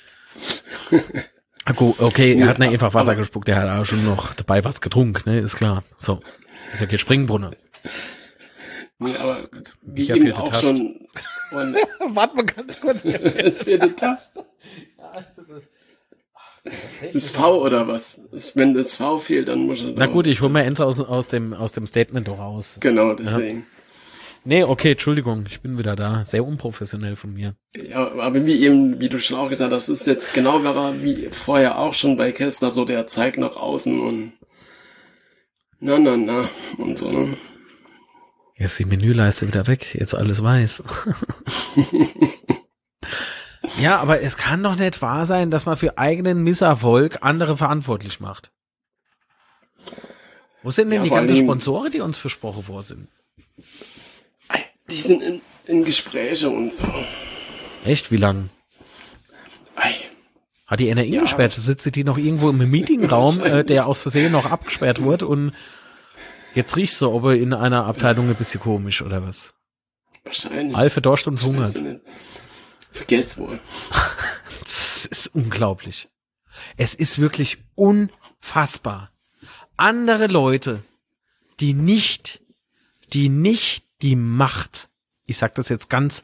Okay, er hat nicht einfach Wasser gespuckt, der hat auch schon noch dabei was getrunken, ne? Ist klar. So. Ist ja kein Springbrunnen. Nee, aber wie eben auch Taste. Schon. Warte mal ganz kurz. Jetzt wird die Taste. Das V oder was? Wenn das V fehlt, dann muss ich. Na gut, ich hole mir eins aus dem Statement doch raus. Genau, deswegen. Ja. Nee, okay, Entschuldigung, ich bin wieder da. Sehr unprofessionell von mir. Ja, aber wie du schon auch gesagt hast, das ist jetzt genau wie vorher auch schon bei Kessler, so der zeigt nach außen und na und so, ne? Jetzt die Menüleiste wieder weg, jetzt alles weiß. Ja, aber es kann doch nicht wahr sein, dass man für eigenen Misserfolg andere verantwortlich macht. Wo sind denn die ganzen Sponsoren, die uns versprochen worden sind? Die sind in Gespräche und so. Echt? Wie lang? Hat die NRI gesperrt? Sitzt die noch irgendwo im Meetingraum, der aus Versehen noch abgesperrt wurde und jetzt riecht's so, ob er in einer Abteilung ein bisschen komisch oder was? Wahrscheinlich. Alfe Dorscht und hungert. Vergesst wohl. Das ist unglaublich. Es ist wirklich unfassbar. Andere Leute, die nicht die Macht, ich sag das jetzt ganz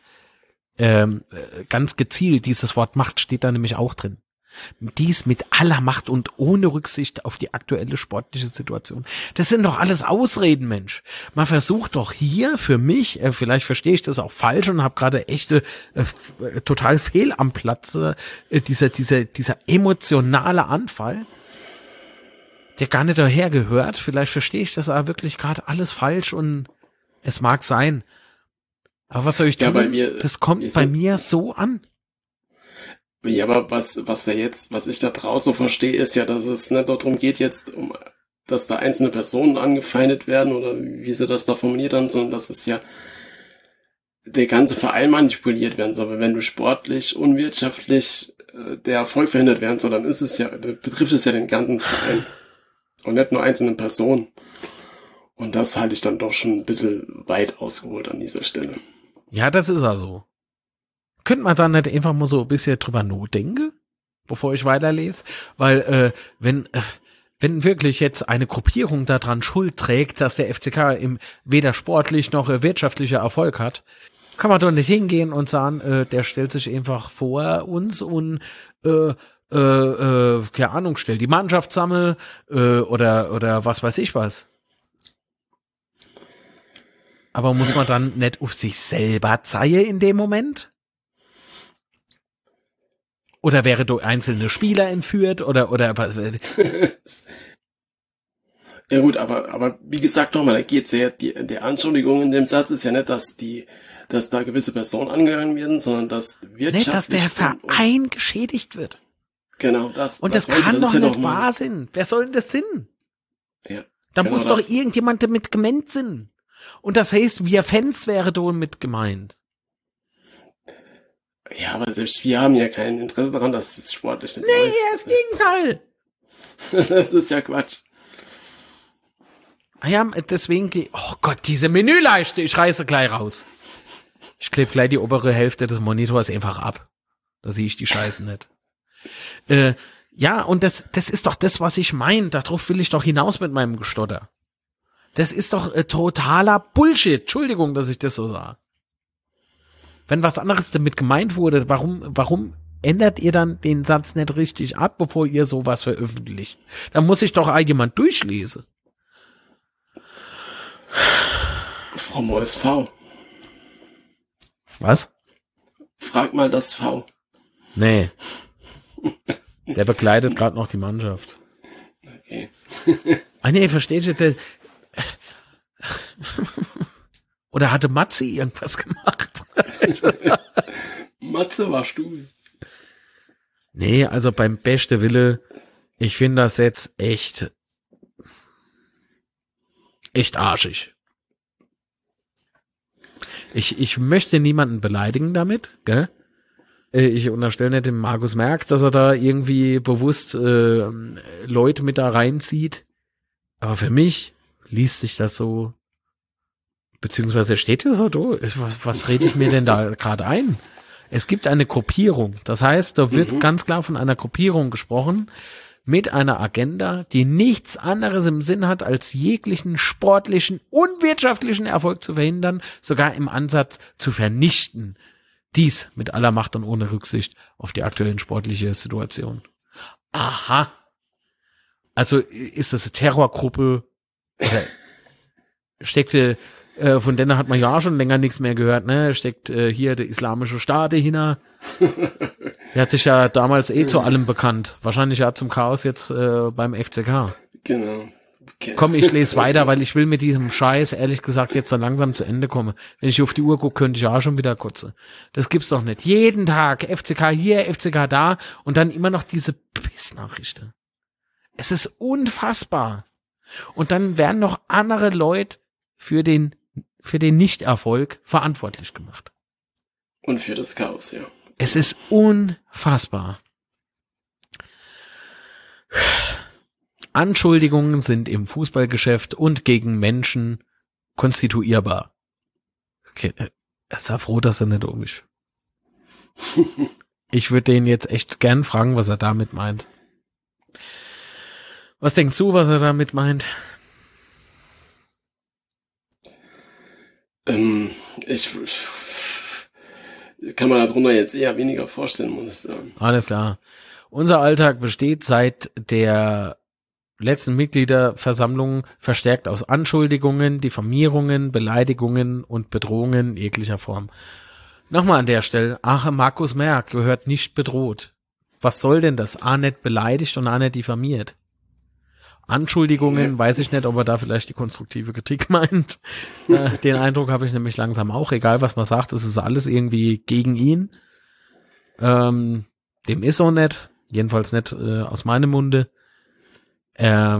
gezielt, dieses Wort Macht steht da nämlich auch drin. Dies mit aller Macht und ohne Rücksicht auf die aktuelle sportliche Situation. Das sind doch alles Ausreden, Mensch. Man versucht doch hier für mich, vielleicht verstehe ich das auch falsch und habe gerade echte total fehl am Platze, dieser emotionale Anfall, der gar nicht daher gehört. Vielleicht verstehe ich das aber wirklich gerade alles falsch und es mag sein. Aber was soll ich tun? Das kommt bei mir so an. Ja, aber was ich da draußen verstehe, ist ja, dass es nicht darum geht jetzt, dass da einzelne Personen angefeindet werden oder wie sie das da formuliert haben, sondern dass es ja der ganze Verein manipuliert werden soll. Aber wenn du sportlich, unwirtschaftlich der Erfolg verhindert werden soll, dann betrifft es ja den ganzen Verein und nicht nur einzelne Personen. Und das halte ich dann doch schon ein bisschen weit ausgeholt an dieser Stelle. Ja, das ist also. Könnte man da nicht einfach mal so ein bisschen drüber nachdenken, bevor ich weiterlese? Weil, wenn wenn wirklich jetzt eine Gruppierung daran Schuld trägt, dass der FCK weder sportlich noch wirtschaftlicher Erfolg hat, kann man doch nicht hingehen und sagen, der stellt sich einfach vor uns und keine Ahnung, stellt die Mannschaft zusammen oder was weiß ich was. Aber muss man dann nicht auf sich selber zeigen in dem Moment? Oder wäre du einzelne Spieler entführt oder was? Ja gut, aber wie gesagt nochmal, da geht's ja, die Anschuldigung in dem Satz ist ja nicht, dass da gewisse Personen angegangen werden, sondern dass wirtschaftlich... Nicht, dass der Verein geschädigt wird. Genau, das. Und das kann doch nicht wahr sein. Wer soll denn das sein? Ja. Da muss doch irgendjemand damit gemeint sein. Und das heißt, wir Fans wäre da mit gemeint. Ja, aber selbst wir haben ja kein Interesse daran, dass es sportlich nicht läuft. Das Gegenteil. Das ist ja Quatsch. Ja, deswegen, oh Gott, diese Menüleiste, ich reiße gleich raus. Ich klebe gleich die obere Hälfte des Monitors einfach ab. Da sehe ich die Scheiße nicht. Ja, und das ist doch das, was ich meine. Darauf will ich doch hinaus mit meinem Gestotter. Das ist doch totaler Bullshit. Entschuldigung, dass ich das so sage. Wenn was anderes damit gemeint wurde, warum ändert ihr dann den Satz nicht richtig ab, bevor ihr sowas veröffentlicht? Da muss ich doch jemand durchlesen. Frau Mois V. Was? Frag mal das V. Nee. Der begleitet gerade noch die Mannschaft. Okay. Nee, versteht ihr? Oder hatte Matze irgendwas gemacht? Matze warst du. Nee, also beim beste Wille, ich finde das jetzt echt arschig. Ich möchte niemanden beleidigen damit, gell? Ich unterstelle nicht dem Markus Merck, dass er da irgendwie bewusst Leute mit da reinzieht. Aber für mich liest sich das so, beziehungsweise steht ja so, was rede ich mir denn da gerade ein? Es gibt eine Gruppierung. Das heißt, da wird ganz klar von einer Gruppierung gesprochen, mit einer Agenda, die nichts anderes im Sinn hat, als jeglichen sportlichen und wirtschaftlichen Erfolg zu verhindern, sogar im Ansatz zu vernichten. Dies mit aller Macht und ohne Rücksicht auf die aktuelle sportliche Situation. Aha. Also ist das eine Terrorgruppe oder steckte, von denen hat man ja schon länger nichts mehr gehört, ne? Steckt hier der islamische Staat dahinter. Der hat sich ja damals zu allem bekannt. Wahrscheinlich ja zum Chaos jetzt beim FCK. Genau. Okay. Komm, ich lese weiter, weil ich will mit diesem Scheiß, ehrlich gesagt, jetzt so langsam zu Ende kommen. Wenn ich auf die Uhr gucke, könnte ich auch schon wieder kotze. Das gibt's doch nicht. Jeden Tag FCK hier, FCK da und dann immer noch diese Pissnachrichten. Es ist unfassbar. Und dann werden noch andere Leute für den Nichterfolg verantwortlich gemacht. Und für das Chaos, ja. Es ist unfassbar. Anschuldigungen sind im Fußballgeschäft und gegen Menschen konstituierbar. Okay, sei froh, dass er nicht um ist. Ich würde den jetzt echt gern fragen, was er damit meint. Was denkst du, was er damit meint? Ich kann man darunter jetzt eher weniger vorstellen, muss ich sagen. Alles klar. Unser Alltag besteht seit der letzten Mitgliederversammlung verstärkt aus Anschuldigungen, Diffamierungen, Beleidigungen und Bedrohungen jeglicher Form. Nochmal an der Stelle, Markus Merck gehört nicht bedroht. Was soll denn das? A nicht beleidigt und A nicht diffamiert. Anschuldigungen, weiß ich nicht, ob er da vielleicht die konstruktive Kritik meint. Den Eindruck habe ich nämlich langsam auch. Egal, was man sagt, es ist alles irgendwie gegen ihn. Dem ist so nicht. Jedenfalls nicht aus meinem Munde. Ja,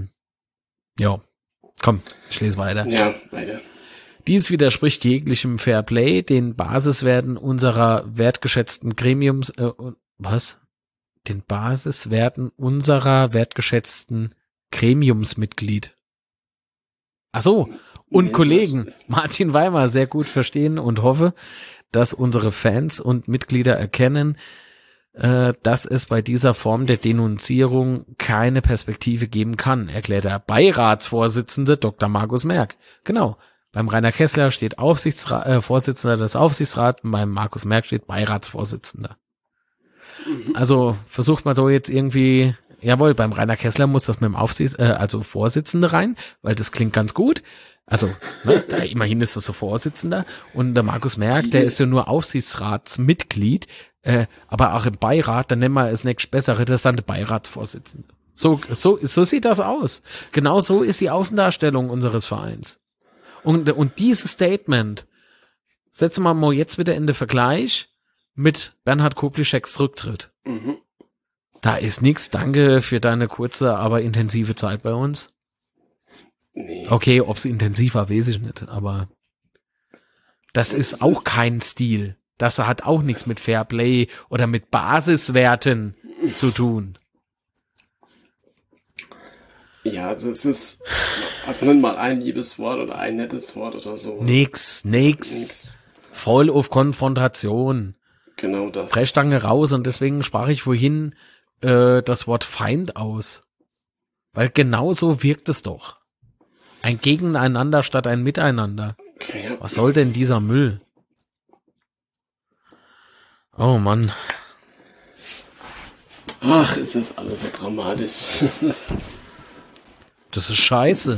komm, ich lese weiter. Ja, weiter. Dies widerspricht jeglichem Fairplay, den Basiswerten unserer wertgeschätzten Gremiums, Den Basiswerten unserer wertgeschätzten Gremiumsmitglied. Ach so, und Kollegen Martin Weimar sehr gut verstehen und hoffe, dass unsere Fans und Mitglieder erkennen, dass es bei dieser Form der Denunzierung keine Perspektive geben kann, erklärt der Beiratsvorsitzende Dr. Markus Merck. Genau. Beim Rainer Kessler steht Vorsitzender des Aufsichtsrats, beim Markus Merck steht Beiratsvorsitzender. Also versucht man da jetzt irgendwie, jawohl, beim Rainer Kessler muss das mit dem also Vorsitzende rein, weil das klingt ganz gut. Also, ne, immerhin ist das so Vorsitzender. Und der Markus Merck, der ist ja nur Aufsichtsratsmitglied, aber auch im Beirat, dann nennen wir es nächst Bessere, das ist dann der Beiratsvorsitzende. So sieht das aus. Genau so ist die Außendarstellung unseres Vereins. Und dieses Statement setzen wir mal jetzt wieder in den Vergleich mit Bernhard Koblischeks Rücktritt. Mhm. Da ist nix. Danke für deine kurze, aber intensive Zeit bei uns. Nee. Okay, ob es intensiv war, weiß ich nicht, aber das ist auch kein Stil. Das hat auch nichts mit Fairplay oder mit Basiswerten zu tun. Ja, also es ist, also nicht mal ein liebes Wort oder ein nettes Wort oder so. Nix. Voll auf Konfrontation. Genau das. Brechstange raus, und deswegen sprach ich vorhin das Wort Feind aus. Weil genau so wirkt es doch. Ein Gegeneinander statt ein Miteinander. Okay, ja. Was soll denn dieser Müll? Oh Mann. Ach, es ist alles so dramatisch. Das ist scheiße.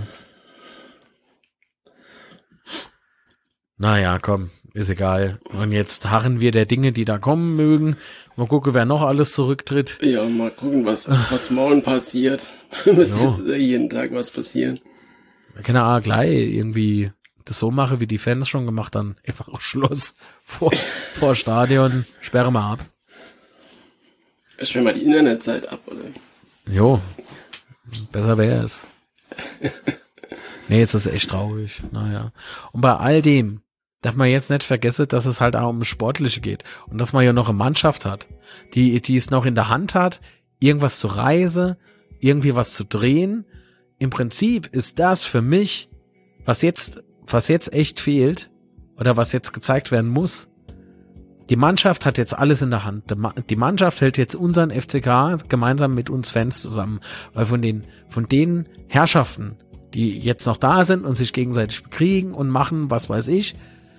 Naja, komm, ist egal. Und jetzt harren wir der Dinge, die da kommen mögen. Mal gucken, wer noch alles zurücktritt. Ja, mal gucken, was morgen passiert. Muss jetzt jeden Tag was passieren. Wir können auch gleich irgendwie das so machen, wie die Fans schon gemacht haben. Einfach auf Schluss vor Stadion. Sperre mal ab. Sperre mal die Internetzeit ab, oder? Jo, besser wäre es. Nee, es ist echt traurig. Naja. Und bei all dem darf man jetzt nicht vergessen, dass es halt auch um Sportliche geht. Und dass man ja noch eine Mannschaft hat, die es noch in der Hand hat, irgendwas zu reißen, irgendwie was zu drehen. Im Prinzip ist das für mich, was jetzt echt fehlt oder was jetzt gezeigt werden muss. Die Mannschaft hat jetzt alles in der Hand. Die Mannschaft hält jetzt unseren FCK gemeinsam mit uns Fans zusammen. Weil von den Herrschaften, die jetzt noch da sind und sich gegenseitig bekriegen und machen, was weiß ich,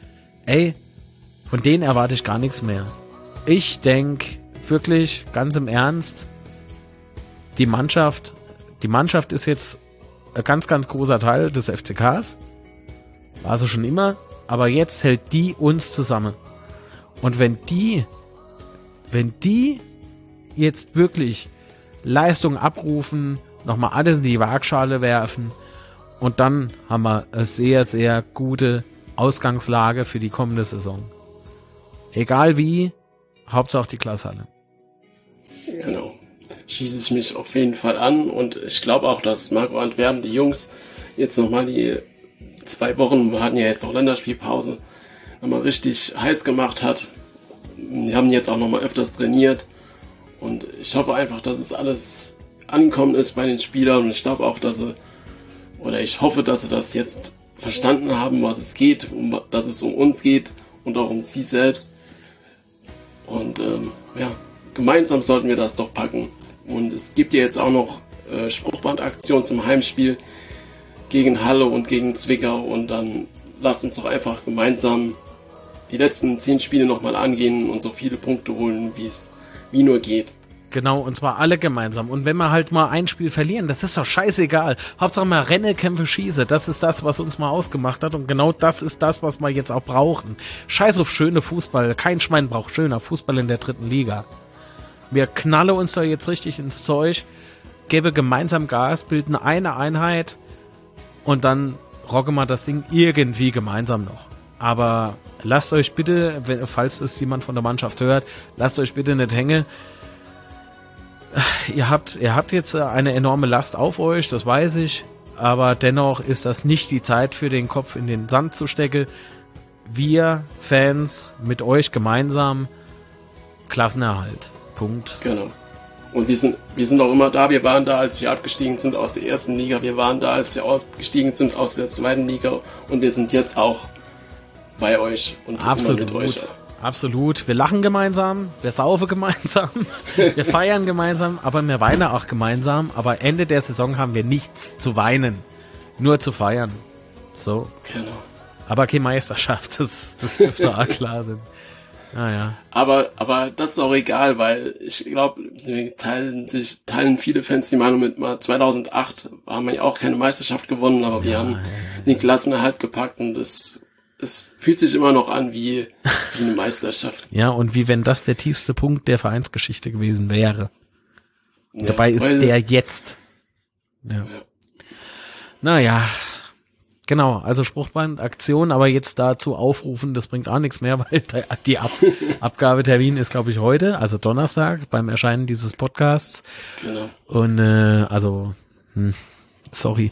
von denen erwarte ich gar nichts mehr. Ich denke wirklich ganz im Ernst, die Mannschaft ist jetzt ein ganz, ganz großer Teil des FCKs. War sie schon immer, aber jetzt hält die uns zusammen. Und wenn die jetzt wirklich Leistung abrufen, nochmal alles in die Waagschale werfen, und dann haben wir eine sehr, sehr gute Ausgangslage für die kommende Saison. Egal wie, Hauptsache die Glashalle. Genau. Schließe ich mich auf jeden Fall an, und ich glaube auch, dass Marco Antwerpen die Jungs jetzt nochmal die 2 Wochen, wir hatten ja jetzt noch Länderspielpause, nochmal richtig heiß gemacht hat. Die haben jetzt auch nochmal öfters trainiert, und ich hoffe einfach, dass es alles angekommen ist bei den Spielern, und ich glaube auch, ich hoffe, dass sie das jetzt verstanden haben, was es geht, dass es um uns geht und auch um sie selbst. Und gemeinsam sollten wir das doch packen. Und es gibt ja jetzt auch noch Spruchbandaktion zum Heimspiel gegen Halle und gegen Zwickau, und dann lasst uns doch einfach gemeinsam die letzten 10 Spiele nochmal angehen und so viele Punkte holen, wie nur geht. Genau, und zwar alle gemeinsam. Und wenn wir halt mal ein Spiel verlieren, das ist doch scheißegal. Hauptsache mal Renne, Kämpfe, Schieße. Das ist das, was uns mal ausgemacht hat. Und genau das ist das, was wir jetzt auch brauchen. Scheiß auf schöne Fußball. Kein Schwein braucht schöner Fußball in der 3. Liga. Wir knallen uns da jetzt richtig ins Zeug, geben gemeinsam Gas, bilden eine Einheit, und dann rocken wir das Ding irgendwie gemeinsam noch. Aber lasst euch bitte, falls es jemand von der Mannschaft hört, lasst euch bitte nicht hängen. Ihr habt jetzt eine enorme Last auf euch, das weiß ich, aber dennoch ist das nicht die Zeit, für den Kopf in den Sand zu stecken. Wir Fans mit euch gemeinsam, Klassenerhalt. Punkt. Genau. Und wir sind auch immer da. Wir waren da, als wir abgestiegen sind aus der 1. Liga. Wir waren da, als wir ausgestiegen sind aus der 2. Liga. Und wir sind jetzt auch bei euch und absolut immer mit euch. absolut. Wir lachen gemeinsam, wir saufen gemeinsam, wir feiern gemeinsam, aber wir weinen auch gemeinsam. Aber Ende der Saison haben wir nichts zu weinen, nur zu feiern. So. Genau. Aber keine Meisterschaft, das dürfte auch klar sein. Naja. Aber das ist auch egal, weil ich glaube, teilen viele Fans die Meinung mit, 2008 haben wir ja auch keine Meisterschaft gewonnen, aber wir haben den Klassenerhalt gepackt und es fühlt sich immer noch an wie eine Meisterschaft. Ja, und wie wenn das der tiefste Punkt der Vereinsgeschichte gewesen wäre. Ja, dabei ist der jetzt. Ja. Naja. Genau, also Spruchbandaktion, aber jetzt dazu aufrufen, das bringt auch nichts mehr, weil die Abgabetermin ist, glaube ich, heute, also Donnerstag, beim Erscheinen dieses Podcasts. Genau. Und sorry.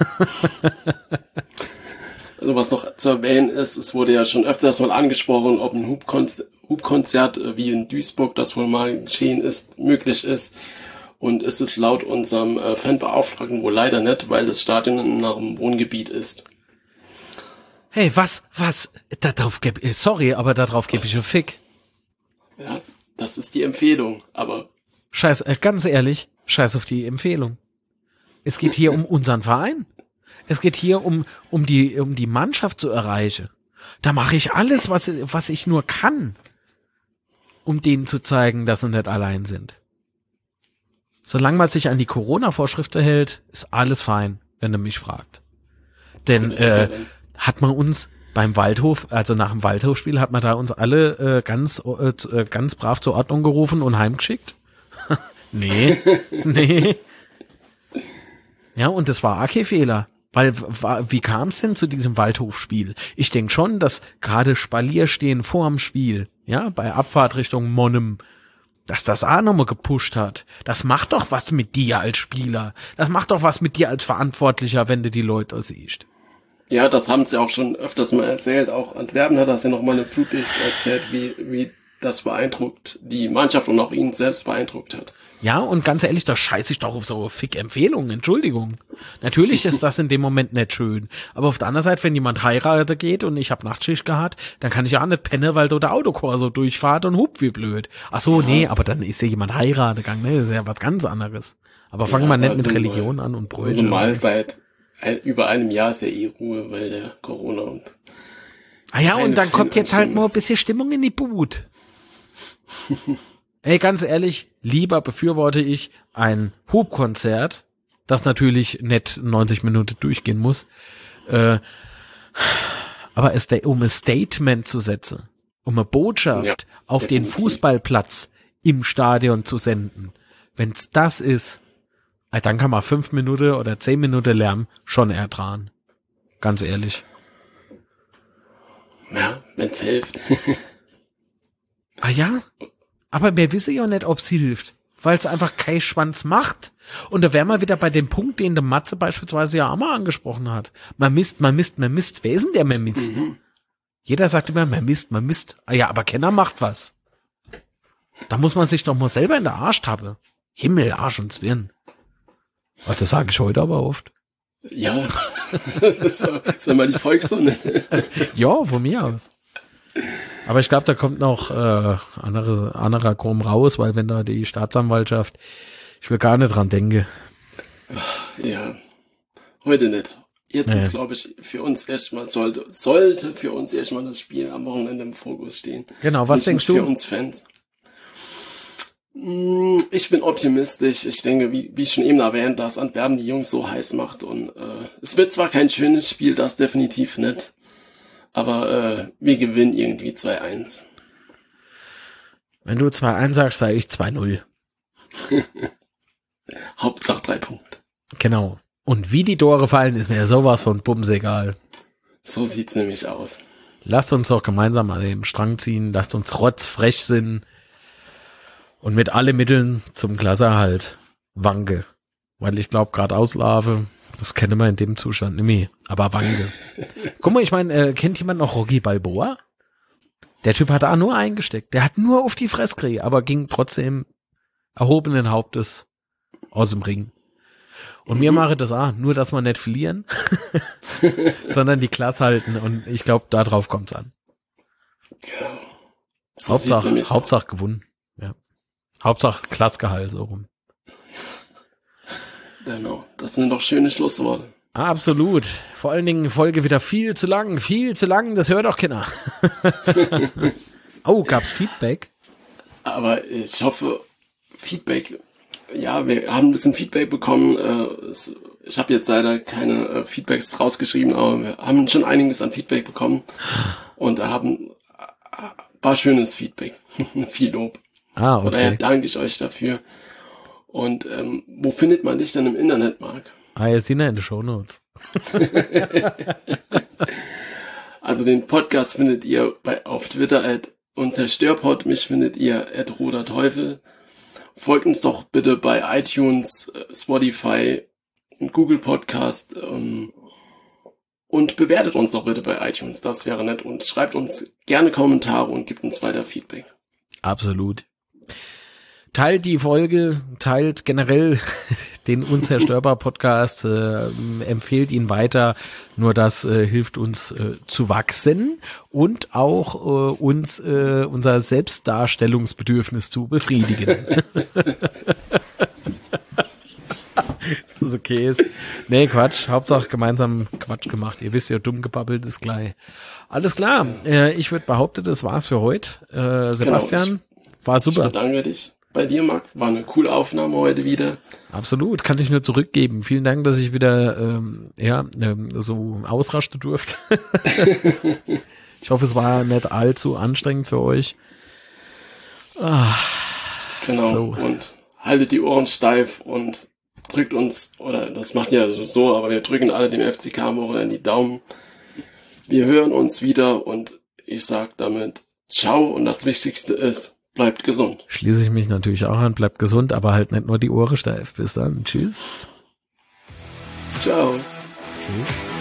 Also was noch zu erwähnen ist, es wurde ja schon öfters mal angesprochen, ob ein Hupkonzert wie in Duisburg, das wohl mal geschehen ist, möglich ist. Und es ist laut unserem Fanbeauftragten wohl leider nicht, weil das Stadion in einem Wohngebiet ist. Hey, was? Sorry, aber darauf gebe ich einen Fick. Ja, das ist die Empfehlung, aber... Scheiß, ganz ehrlich, scheiß auf die Empfehlung. Es geht hier um unseren Verein. Es geht hier um die Mannschaft zu erreichen. Da mache ich alles, was ich nur kann, um denen zu zeigen, dass sie nicht allein sind. Solange man sich an die Corona-Vorschriften hält, ist alles fein, wenn du mich fragt. Denn hat man uns beim Waldhof, also nach dem Waldhofspiel, hat man da uns alle ganz brav zur Ordnung gerufen und heimgeschickt? Nee. Ja, und das war auch kein Fehler. Weil, wie kam es denn zu diesem Waldhofspiel? Ich denke schon, dass gerade Spalier stehen vor dem Spiel, ja, bei Abfahrt Richtung Monnem, dass das auch nochmal gepusht hat. Das macht doch was mit dir als Spieler. Das macht doch was mit dir als Verantwortlicher, wenn du die Leute siehst. Ja, das haben sie auch schon öfters mal erzählt. Auch Antwerpen hat das ja nochmal eine Flutlicht erzählt, wie das beeindruckt die Mannschaft und auch ihn selbst beeindruckt hat. Ja, und ganz ehrlich, da scheiße ich doch auf so Fick-Empfehlungen, Entschuldigung. Natürlich ist das in dem Moment nicht schön. Aber auf der anderen Seite, wenn jemand heiraten geht und ich hab Nachtschicht gehabt, dann kann ich ja auch nicht pennen, weil da der Autokorso durchfahrt und hupt wie blöd. Ach so, ja, nee, aber dann ist ja jemand heiraten gegangen, ne? Das ist ja was ganz anderes. Aber fangen wir nicht mit Religion an und Bräuche. Also mal seit über einem Jahr ist ja Ruhe, weil der Corona und... Ah ja, und dann kommt jetzt halt mal ein bisschen Stimmung in die Boot. Ey, ganz ehrlich, lieber befürworte ich ein Hubkonzert, das natürlich nicht 90 Minuten durchgehen muss, aber um ein Statement zu setzen, um eine Botschaft auf den Fußballplatz im Stadion zu senden. Wenn's das ist, dann kann man 5 Minuten oder 10 Minuten Lärm schon ertragen. Ganz ehrlich. Ja, wenn's hilft. Ah ja? Aber wir wissen ja nicht, ob's hilft, weil es einfach kein Schwanz macht. Und da wären wir wieder bei dem Punkt, den der Matze beispielsweise ja auch mal angesprochen hat. Man misst. Wer ist denn der, man misst? Jeder sagt immer, man misst. Ah ja, aber keiner macht was. Da muss man sich doch mal selber in der Arsch tappen. Himmel, Arsch und Zwirn. Ach, das sage ich heute aber oft. Ja, das ist ja mal die Volkssonne. Ja, von mir aus. Aber ich glaube, da kommt noch anderer Krumm raus, weil wenn da die Staatsanwaltschaft, ich will gar nicht dran denken. Ja, heute nicht. Jetzt ist, glaube ich, für uns erstmal, sollte für uns erstmal das Spiel am Wochenende im Fokus stehen. Genau, was denkst du? Für uns Fans. Ich bin optimistisch. Ich denke, wie schon eben erwähnt, dass Antwerpen die Jungs so heiß macht. Und es wird zwar kein schönes Spiel, das definitiv nicht. Aber wir gewinnen irgendwie 2-1. Wenn du 2-1 sagst, sage ich 2-0. Hauptsache 3 Punkte. Genau. Und wie die Tore fallen, ist mir sowas von bumsegal. So sieht's nämlich aus. Lasst uns doch gemeinsam an dem Strang ziehen. Lasst uns rotzfrech sind. Und mit allen Mitteln zum Klassenerhalt wanke. Weil ich glaube, gerade Auslaufe, das kennen wir in dem Zustand nicht mehr. Aber wanke. Guck mal, ich meine, kennt jemand noch Rocky Balboa? Der Typ hat da nur eingesteckt. Der hat nur auf die Fresse gekriegt, aber ging trotzdem erhobenen Hauptes aus dem Ring. Und mir mache das auch, nur dass wir nicht verlieren, sondern die Klasse halten. Und ich glaube, darauf kommt's an. Genau. So sieht's nämlich aus. Hauptsache gewonnen. Ja. Hauptsache Klassgehalt so rum. Genau, das sind doch schöne Schlussworte. Absolut. Vor allen Dingen Folge wieder viel zu lang, das hört auch keiner. Oh, gab's Feedback? Aber ich hoffe, Feedback, ja, wir haben ein bisschen Feedback bekommen. Ich habe jetzt leider keine Feedbacks rausgeschrieben, aber wir haben schon einiges an Feedback bekommen und war schönes Feedback. Viel Lob. Ah, okay. Von daher danke ich euch dafür. Und wo findet man dich denn im Internet, Marc? Ihr seht ja in den Shownotes. Also den Podcast findet ihr auf Twitter @unzerstörpod, mich findet ihr @roderteufel. Folgt uns doch bitte bei iTunes, Spotify und Google Podcast und bewertet uns doch bitte bei iTunes, das wäre nett. Und schreibt uns gerne Kommentare und gibt uns weiter Feedback. Absolut. Teilt die Folge, teilt generell den Unzerstörbar-Podcast, empfehlt ihn weiter, nur das hilft uns zu wachsen und auch uns unser Selbstdarstellungsbedürfnis zu befriedigen. Ist das okay ist? Nee, Quatsch. Hauptsache gemeinsam Quatsch gemacht. Ihr wisst ja, dumm gebabbelt ist gleich. Alles klar. Ich würde behaupten, das war's für heute. Sebastian, war super. Ich bedanke dich bei dir, Marc. War eine coole Aufnahme heute wieder. Absolut. Kann ich nur zurückgeben. Vielen Dank, dass ich wieder so ausrasten durfte. Ich hoffe, es war nicht allzu anstrengend für euch. Genau. So. Und haltet die Ohren steif und drückt uns, oder das macht ja so, aber wir drücken alle dem FCK am Wochenende die Daumen. Wir hören uns wieder und ich sag damit ciao und das Wichtigste ist, bleibt gesund. Schließe ich mich natürlich auch an, bleibt gesund, aber halt nicht nur die Ohren steif. Bis dann. Tschüss. Ciao. Tschüss.